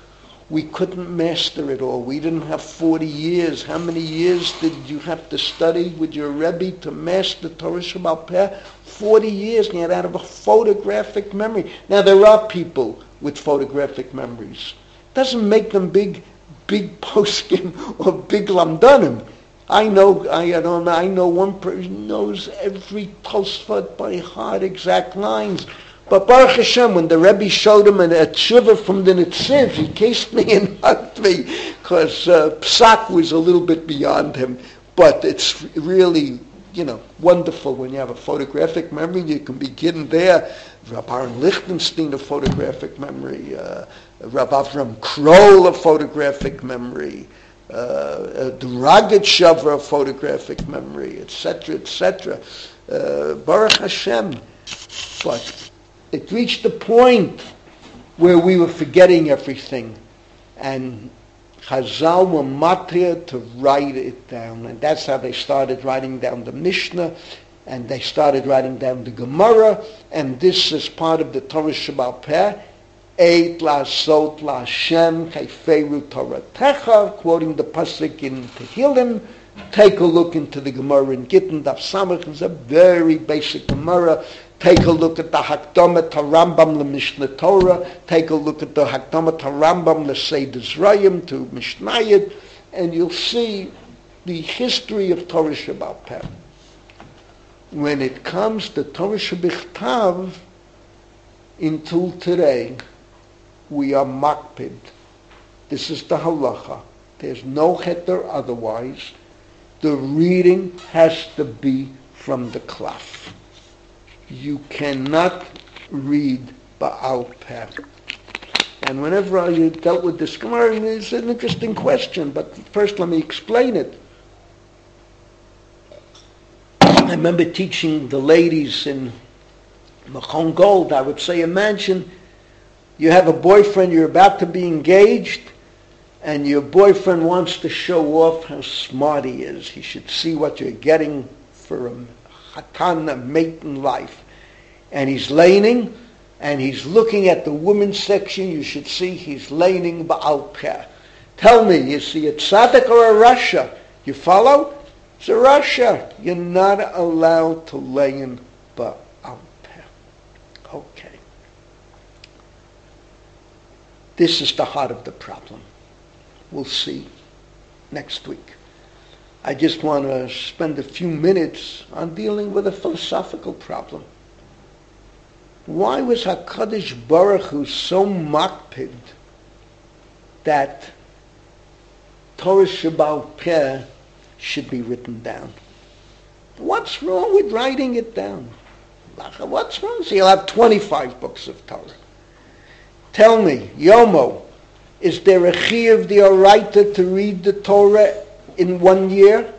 We couldn't master it all. We didn't have forty years. How many years did you have to study with your Rebbe to master Torah Sheba'al Peh? forty years, and you had out of a photographic memory. Now, there are people with photographic memories. Doesn't make them big, big poskim or big lamdanim. I know, I don't know, I know one person knows every Tosfot by heart, exact lines. But Baruch Hashem, when the Rebbe showed him a, a tshuva from the Netziv, he kissed me and hugged me, because uh, Psak was a little bit beyond him. But it's really, you know, wonderful when you have a photographic memory. You can begin there. Rabbi Aaron Lichtenstein, a photographic memory. Uh, Rabbi Avram Kroll, a photographic memory. Uh, uh, the Ragged Shavar, a photographic memory, et cetera, et cetera. Uh, Baruch Hashem. But it reached the point where we were forgetting everything. And Chazal were matria to write it down. And that's how they started writing down the Mishnah. And they started writing down the Gemara. And this is part of the Torah Sheba'al Peh. Eit la'asot la'Hashem chayfeiru Toratecha, quoting the pasuk in Tehillim. Take a look into the Gemara in Gittin Daf Samach. It's a very basic Gemara. Take a look at the Hakdama to Rambam the Mishnah Torah. Take a look at the Hakdama to Rambam the Seder Zrayim to Mishnayot, and you'll see the history of Torah Sheba'al Peh. When it comes to Torah Shebichtav, until today, we are makpid. This is the halacha. There's no heter otherwise. The reading has to be from the klaf. You cannot read Ba'al Peh. And whenever I dealt with this Gemara, it's an interesting question, but first let me explain it. I remember teaching the ladies in Machon Gold. I would say, imagine you have a boyfriend, you're about to be engaged, and your boyfriend wants to show off how smart he is. He should see what you're getting for a hatan, a mate in life. And he's laning, and he's looking at the women's section. You should see he's laning Ba'al Peh. Tell me, is he a tzaddik or a rasha? You follow? It's a rasha. You're not allowed to lay in Ba'al Peh. Okay. This is the heart of the problem. We'll see next week. I just want to spend a few minutes on dealing with a philosophical problem. Why was HaKadosh Baruch Hu so makpid that Torah Sheba'al Peh should be written down? What's wrong with writing it down? What's wrong? So you'll have twenty-five books of Torah. Tell me, Yomo, is there a chiyuv d'oraita to read the Torah in one year?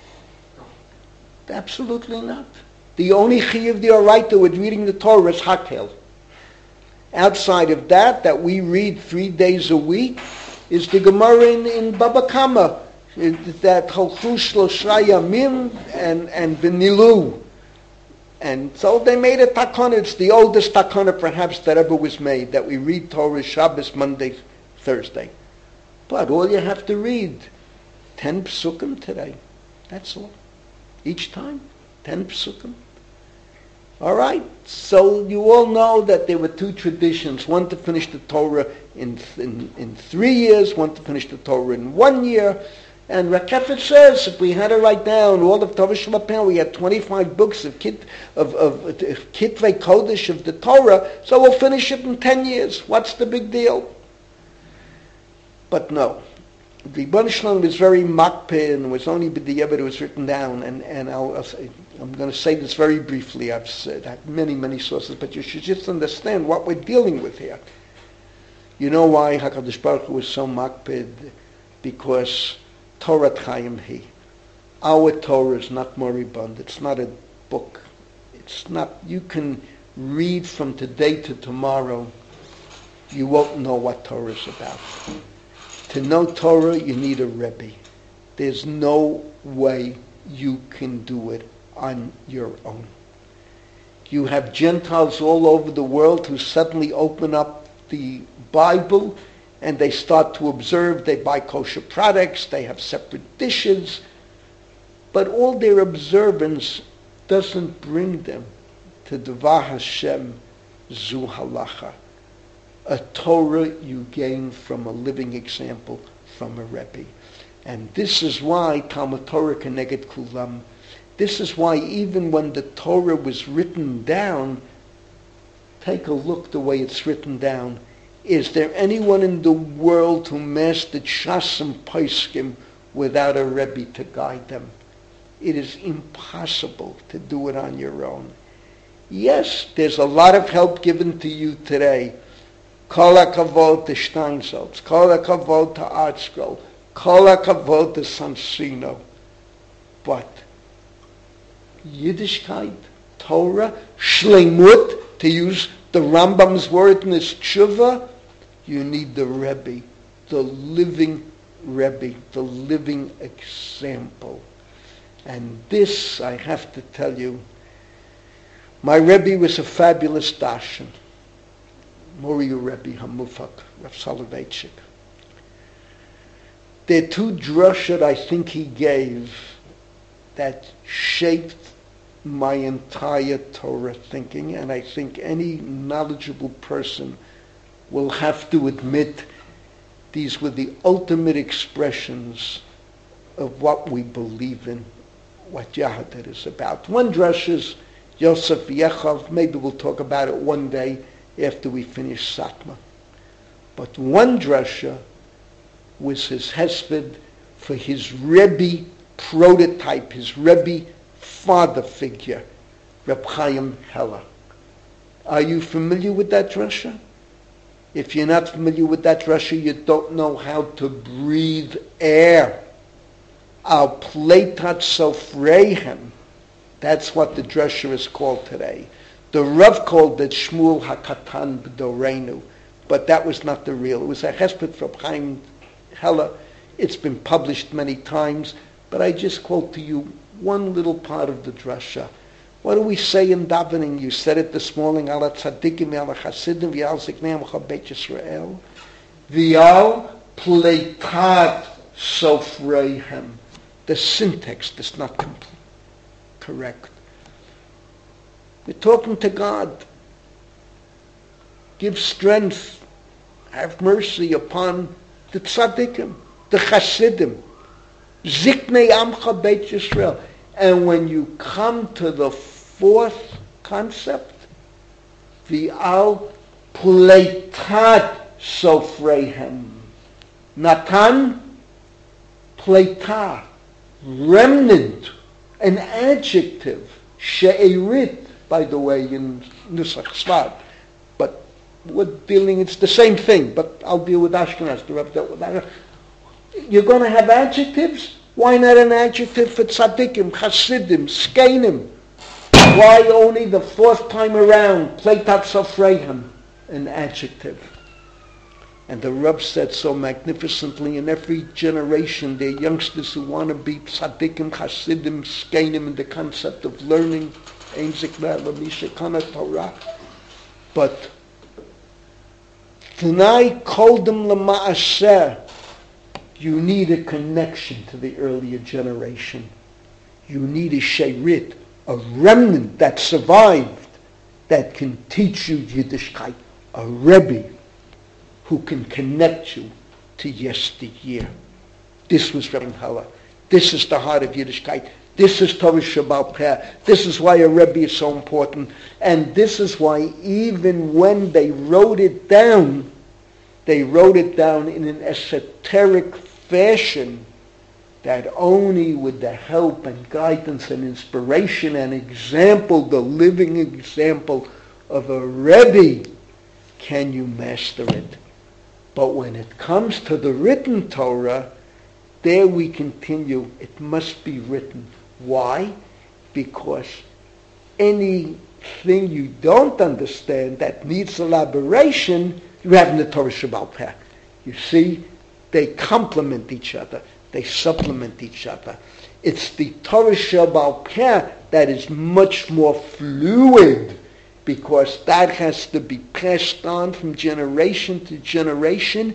Absolutely not. The only chiyuv d'oraita with reading the Torah is hakel. Outside of that, that we read three days a week, is the Gemara in, in Baba Kama, that Chalchu Shlosha Yamim and and V'nilu. And so they made a takana. It's the oldest takana perhaps that ever was made, that we read Torah Shabbos, Monday, Thursday. But all you have to read, ten psukim today. That's all. Each time, ten psukim. All right. So you all know that there were two traditions: one to finish the Torah in in, in three years, one to finish the Torah in one year. And Rakefet says, if we had to write down all of Torah Sheba'al Peh, we had twenty-five books of kit of of, of Kitvei Kodesh of the Torah, so we'll finish it in ten years. What's the big deal? But no, the Rebbeinu Shalom was very makpeh, and it was only b'diavad it was written down. And and I'll, I'll say, I'm going to say this very briefly. I've said I have many many sources, but you should just understand what we're dealing with here. You know why Hakadosh Baruch Hu was so makpeh? Because Torah Chaim Hi. Our Torah is not moribund. It's not a book. It's not, you can read from today to tomorrow. You won't know what Torah is about. To know Torah, you need a Rebbe. There's no way you can do it on your own. You have Gentiles all over the world who suddenly open up the Bible and they start to observe, they buy kosher products, they have separate dishes, but all their observance doesn't bring them to Devar Hashem Zu Halacha, a Torah you gain from a living example from a Rebbe. And this is why Talmud Torah Keneged Kulam, this is why even when the Torah was written down, take a look the way it's written down. Is there anyone in the world who mastered Shas and Poskim without a Rebbe to guide them? It is impossible to do it on your own. Yes, there's a lot of help given to you today. Kol HaKavod to Steinsaltz, Kol HaKavod to ArtScroll, Kol HaKavod to Sansino. But Yiddishkeit, Torah, Shleimut, to use the Rambam's word in his tshuva, you need the Rebbe, the living Rebbe, the living example. And this, I have to tell you, my Rebbe was a fabulous darshan. Moriya Rebbe Hamufak, Rav Soloveitchik. There are two drashot I think he gave that shaped my entire Torah thinking, and I think any knowledgeable person will have to admit these were the ultimate expressions of what we believe in, what Yahadut is about. One drush is Yosef Yechov. Maybe we'll talk about it one day after we finish Satma. But one drasha was his hesped for his Rebbe prototype, his Rebbe father figure, Reb Chaim Heller. Are you familiar with that drasha? If you're not familiar with that drasha, you don't know how to breathe air. Al Pleitat Sofreihem. That's what the drasha is called today. The Rav called it Shmuel HaKatan B'Dorenu, but that was not the real. It was a hesped for Reb Chaim Heller. It's been published many times, but I just quote to you one little part of the drasha. What do we say in davening? You said it this morning. Ala tzaddikim ala chasidim v'al ziknei amcha beit Yisrael v'al pleitat sofreihem. The syntax is not complete, correct. We're talking to God. Give strength, have mercy upon the tzaddikim, the chasidim. Ziknei amcha beit Yisrael. And when you come to the fourth concept, the al pleitat sofreihem. Natan pleita, remnant, an adjective, she'erit, by the way, in Nusach Svad. But we're dealing, it's the same thing, but I'll deal with Ashkenaz. The Rebbe dealt with that. You're going to have adjectives? Why not an adjective for tzaddikim, chasidim, skeinim? Why only the fourth time around, pleitat sofreihem, an adjective? And the Rebbe said so magnificently, in every generation there are youngsters who want to be tzaddikim, chasidim, skeinim in the concept of learning, ein zikna l'misha kana Torah. But T'nai koldem l'ma'aseh, you need a connection to the earlier generation. You need a sherit, a remnant that survived, that can teach you Yiddishkeit, a Rebbe who can connect you to yesteryear. This was Rebbe Heller. This is the heart of Yiddishkeit. This is Torah Sheba'al Peh. This is why a Rebbe is so important. And this is why even when they wrote it down, they wrote it down in an esoteric fashion that only with the help and guidance and inspiration and example, the living example of a Rebbe, can you master it. But when it comes to the written Torah, there we continue. It must be written. Why? Because anything you don't understand that needs elaboration, you have in the Torah Sheba'al Peh. You see, they complement each other. They supplement each other. It's the Torah Sheba'al Peh that is much more fluid, because that has to be passed on from generation to generation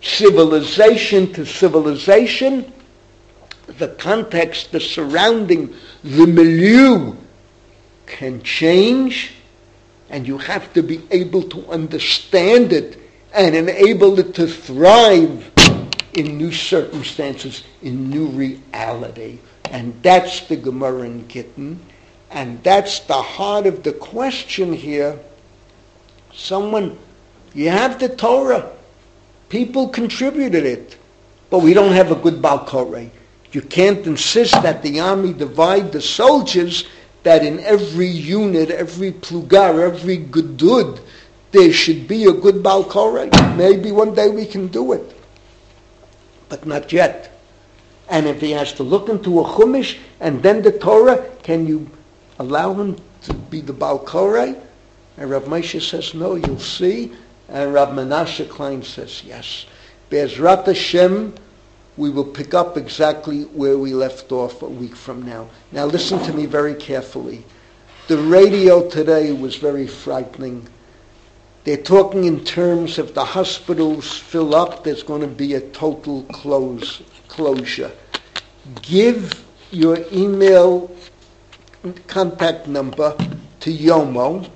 civilization to civilization, the context, the surrounding, the milieu can change, and you have to be able to understand it and enable it to thrive in new circumstances, in new reality. And that's the Gemara in Gittin, and that's the heart of the question here. Someone, you have the Torah, people contributed it, but we don't have a good Baal Koreh. You can't insist that the army divide the soldiers, that in every unit, every plugar, every gedud, there should be a good Baal Koreh. Maybe one day we can do it, but not yet. And if he has to look into a Chumash and then the Torah, can you allow him to be the Baal Koreh? And Rav Moshe says, no, you'll see. And Rav Menashe Klein says, yes. Be'ezrat Hashem, we will pick up exactly where we left off a week from now. Now listen to me very carefully. The radio today was very frightening. They're talking in terms of the hospitals fill up, there's going to be a total close, closure. Give your email contact number to Yomo.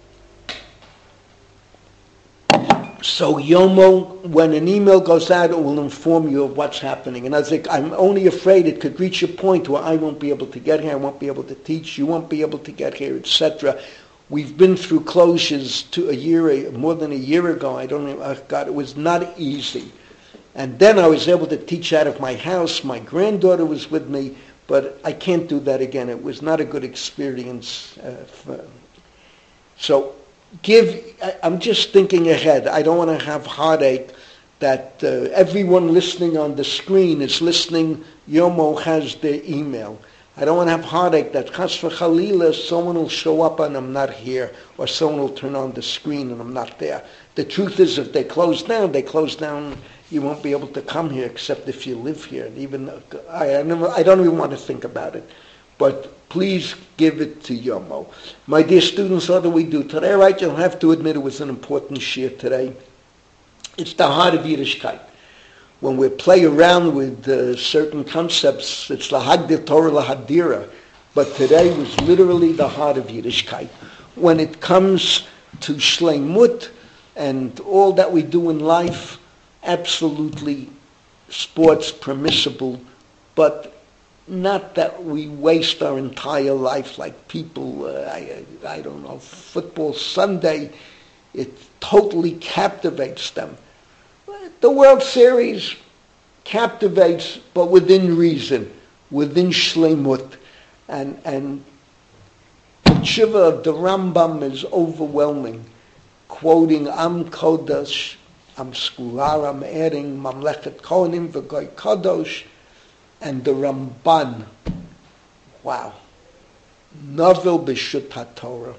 So Yomo, when an email goes out, it will inform you of what's happening. And I think I'm only afraid it could reach a point where I won't be able to get here, I won't be able to teach, you won't be able to get here, et cetera. We've been through closures to a year, more than a year ago. I don't know, God, it was not easy. And then I was able to teach out of my house. My granddaughter was with me, but I can't do that again. It was not a good experience. Uh, for, so give, I, I'm just thinking ahead. I don't want to have heartache that uh, everyone listening on the screen is listening. Yomo has their email. I don't want to have heartache that chas v'chalila someone will show up and I'm not here, or someone will turn on the screen and I'm not there. The truth is, if they close down, they close down. You won't be able to come here except if you live here. And even I, I, never, I don't even want to think about it. But please give it to Yomo. My dear students, what do we do today? Right, you'll have to admit it was an important shiur today. It's the heart of Yiddishkeit. When we play around with uh, certain concepts, it's lahagdir Torah lahadira. But today was literally the heart of Yiddishkeit. When it comes to shleimut and all that we do in life, absolutely sports permissible, but not that we waste our entire life like people, uh, I, I don't know, football Sunday, it totally captivates them. The World Series captivates, but within reason, within shleimut. And, and the tshuva of the Rambam is overwhelming, quoting Am Kodesh, Am Skular, I'm adding Mamlechet Kohanim v'Goy Kadosh, and the Ramban. Wow. Novel b'shut HaTorah.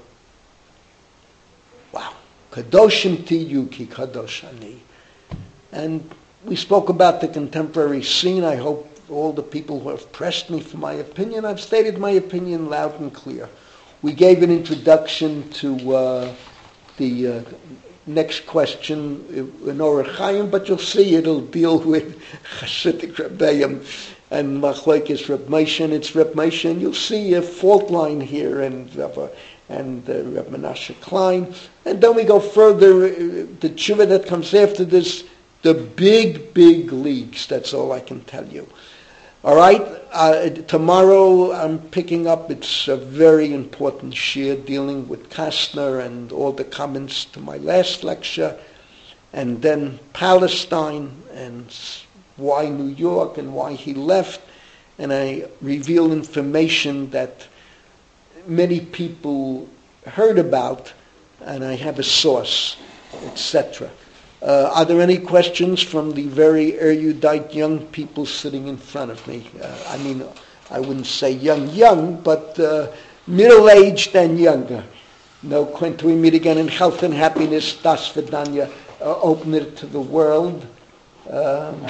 Wow. Kadoshim tiyu ki kadosh ani. And we spoke about the contemporary scene. I hope all the people who have pressed me for my opinion, I've stated my opinion loud and clear. We gave an introduction to uh, the uh, next question in Orach Chaim, but you'll see it'll deal with Hasidic Rebbeim and Machlokes Reb Moshe, and it's Reb Moshe, and you'll see a fault line here, and uh, and uh, Reb Menashe Klein. And then we go further, uh, the tshuva that comes after this, the big, big leagues. That's all I can tell you. All right? Uh, tomorrow I'm picking up, it's a very important shiur dealing with Kastner and all the comments to my last lecture. And then Palestine and why New York and why he left. And I reveal information that many people heard about, and I have a source, et cetera. Uh, are there any questions from the very erudite young people sitting in front of me? Uh, I mean, I wouldn't say young, young, but uh, middle-aged and younger. No, when we meet again in health and happiness, das vidanya, uh, open it to the world. Um,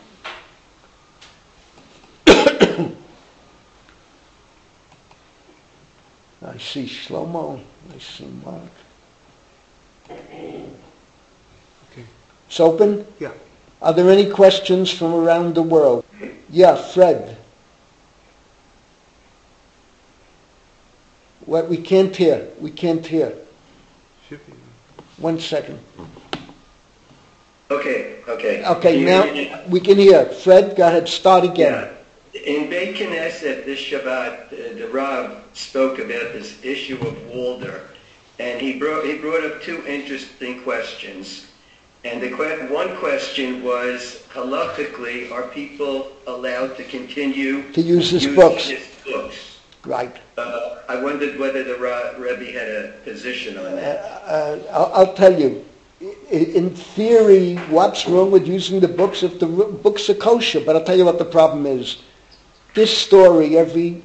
I see Shlomo, I see Mark. Okay. It's open? Yeah. Are there any questions from around the world? Yeah, Fred. What? We can't hear. We can't hear. One second. Okay, okay. Okay, Can now you- we can hear. Fred, go ahead. Start again. Yeah. In Beit Knesset this Shabbat, uh, the Rav spoke about this issue of Walder, and he brought he brought up two interesting questions. And the que- one question was, halachically, are people allowed to continue To use his using books. his books? Right. Uh, I wondered whether the Ra- Rebbe had a position on Uh, that. uh, I'll, I'll tell you. I- In theory, what's wrong with using the books if the r- books are kosher? But I'll tell you what the problem is. This story, every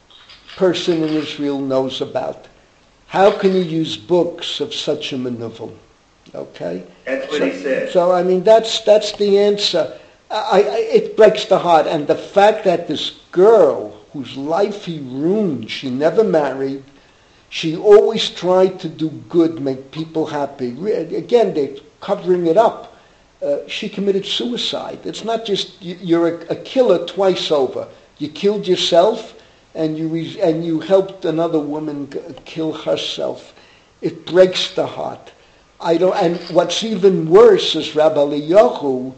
person in Israel knows about. How can you use books of such a maneuver? Okay? That's what so, he said. So, I mean, that's that's the answer. I, I, it breaks the heart. And the fact that this girl, whose life he ruined, she never married, she always tried to do good, make people happy. Re- Again, they're covering it up. Uh, she committed suicide. It's not just you- you're a, a killer twice over. You killed yourself, and you re- and you helped another woman g- kill herself. It breaks the heart. I don't. And what's even worse is Rabbi Eliyahu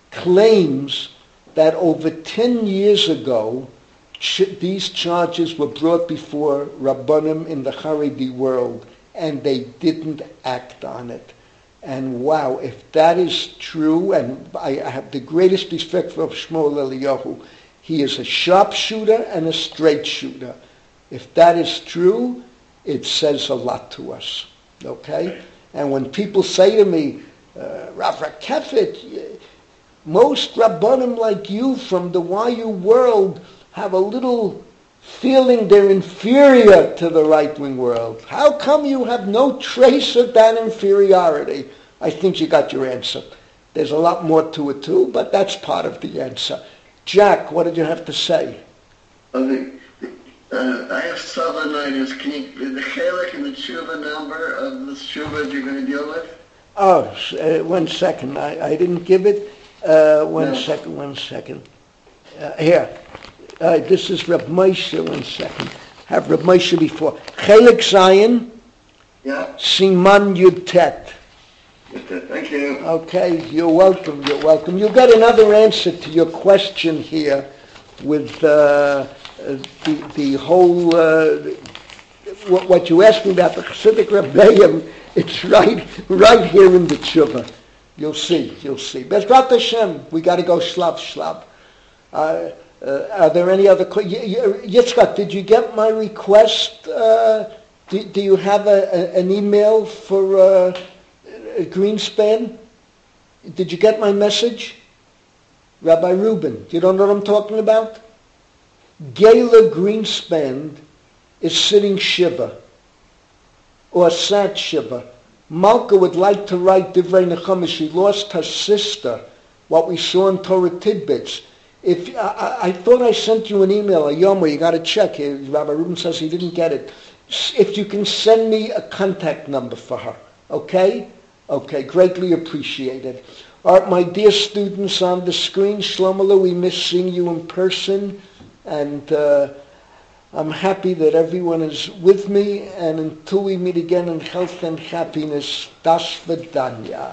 claims that over ten years ago, ch- these charges were brought before Rabbanim in the Haredi world, and they didn't act on it. And wow, if that is true, and I, I have the greatest respect for Shmuel Eliyahu, he is a sharpshooter and a straight shooter. If that is true, it says a lot to us. Okay? And when people say to me, uh, Rav Rakefet, most Rabbanim like you from the Y U world have a little feeling they're inferior to the right-wing world. How come you have no trace of that inferiority? I think you got your answer. There's a lot more to it too, but that's part of the answer. Jack, what did you have to say? Okay. Uh, I have selenitis. Can you, the chelik and the tshuva number of the tshuva that you're going to deal with? Oh, uh, one second. I, I didn't give it. Uh, one No. second, one second. Uh, here. Uh, this is Reb Moshe, one second. Have Reb Moshe before. Chelik Zion, Yeah. Siman Yud Tet. Thank you. Okay, you're welcome, you're welcome. You got another answer to your question here with uh, uh, the, the whole, uh, what, what you asked me about the Chassidic Rebbeim. It's right right here in the tshuva. You'll see, you'll see. Bezrat Hashem, we got to go shlab shlab. Uh, uh, are there any other questions? Yitzchak, did you get my request? Uh, do, do you have a, a, an email for uh, Greenspan? Did you get my message? Rabbi Rubin, you don't know what I'm talking about? Gayla Greenspan is sitting Shiva, or sat Shiva. Malka would like to write Divrei Nechama. She lost her sister, what we saw in Torah Tidbits. If I, I, I thought I sent you an email, a Yomo, you got to check here. Rabbi Rubin says he didn't get it. If you can send me a contact number for her, okay? Okay, greatly appreciated. All right, my dear students on the screen, Shlomo, we miss seeing you in person, and uh, I'm happy that everyone is with me, and until we meet again in health and happiness, das Vidanya.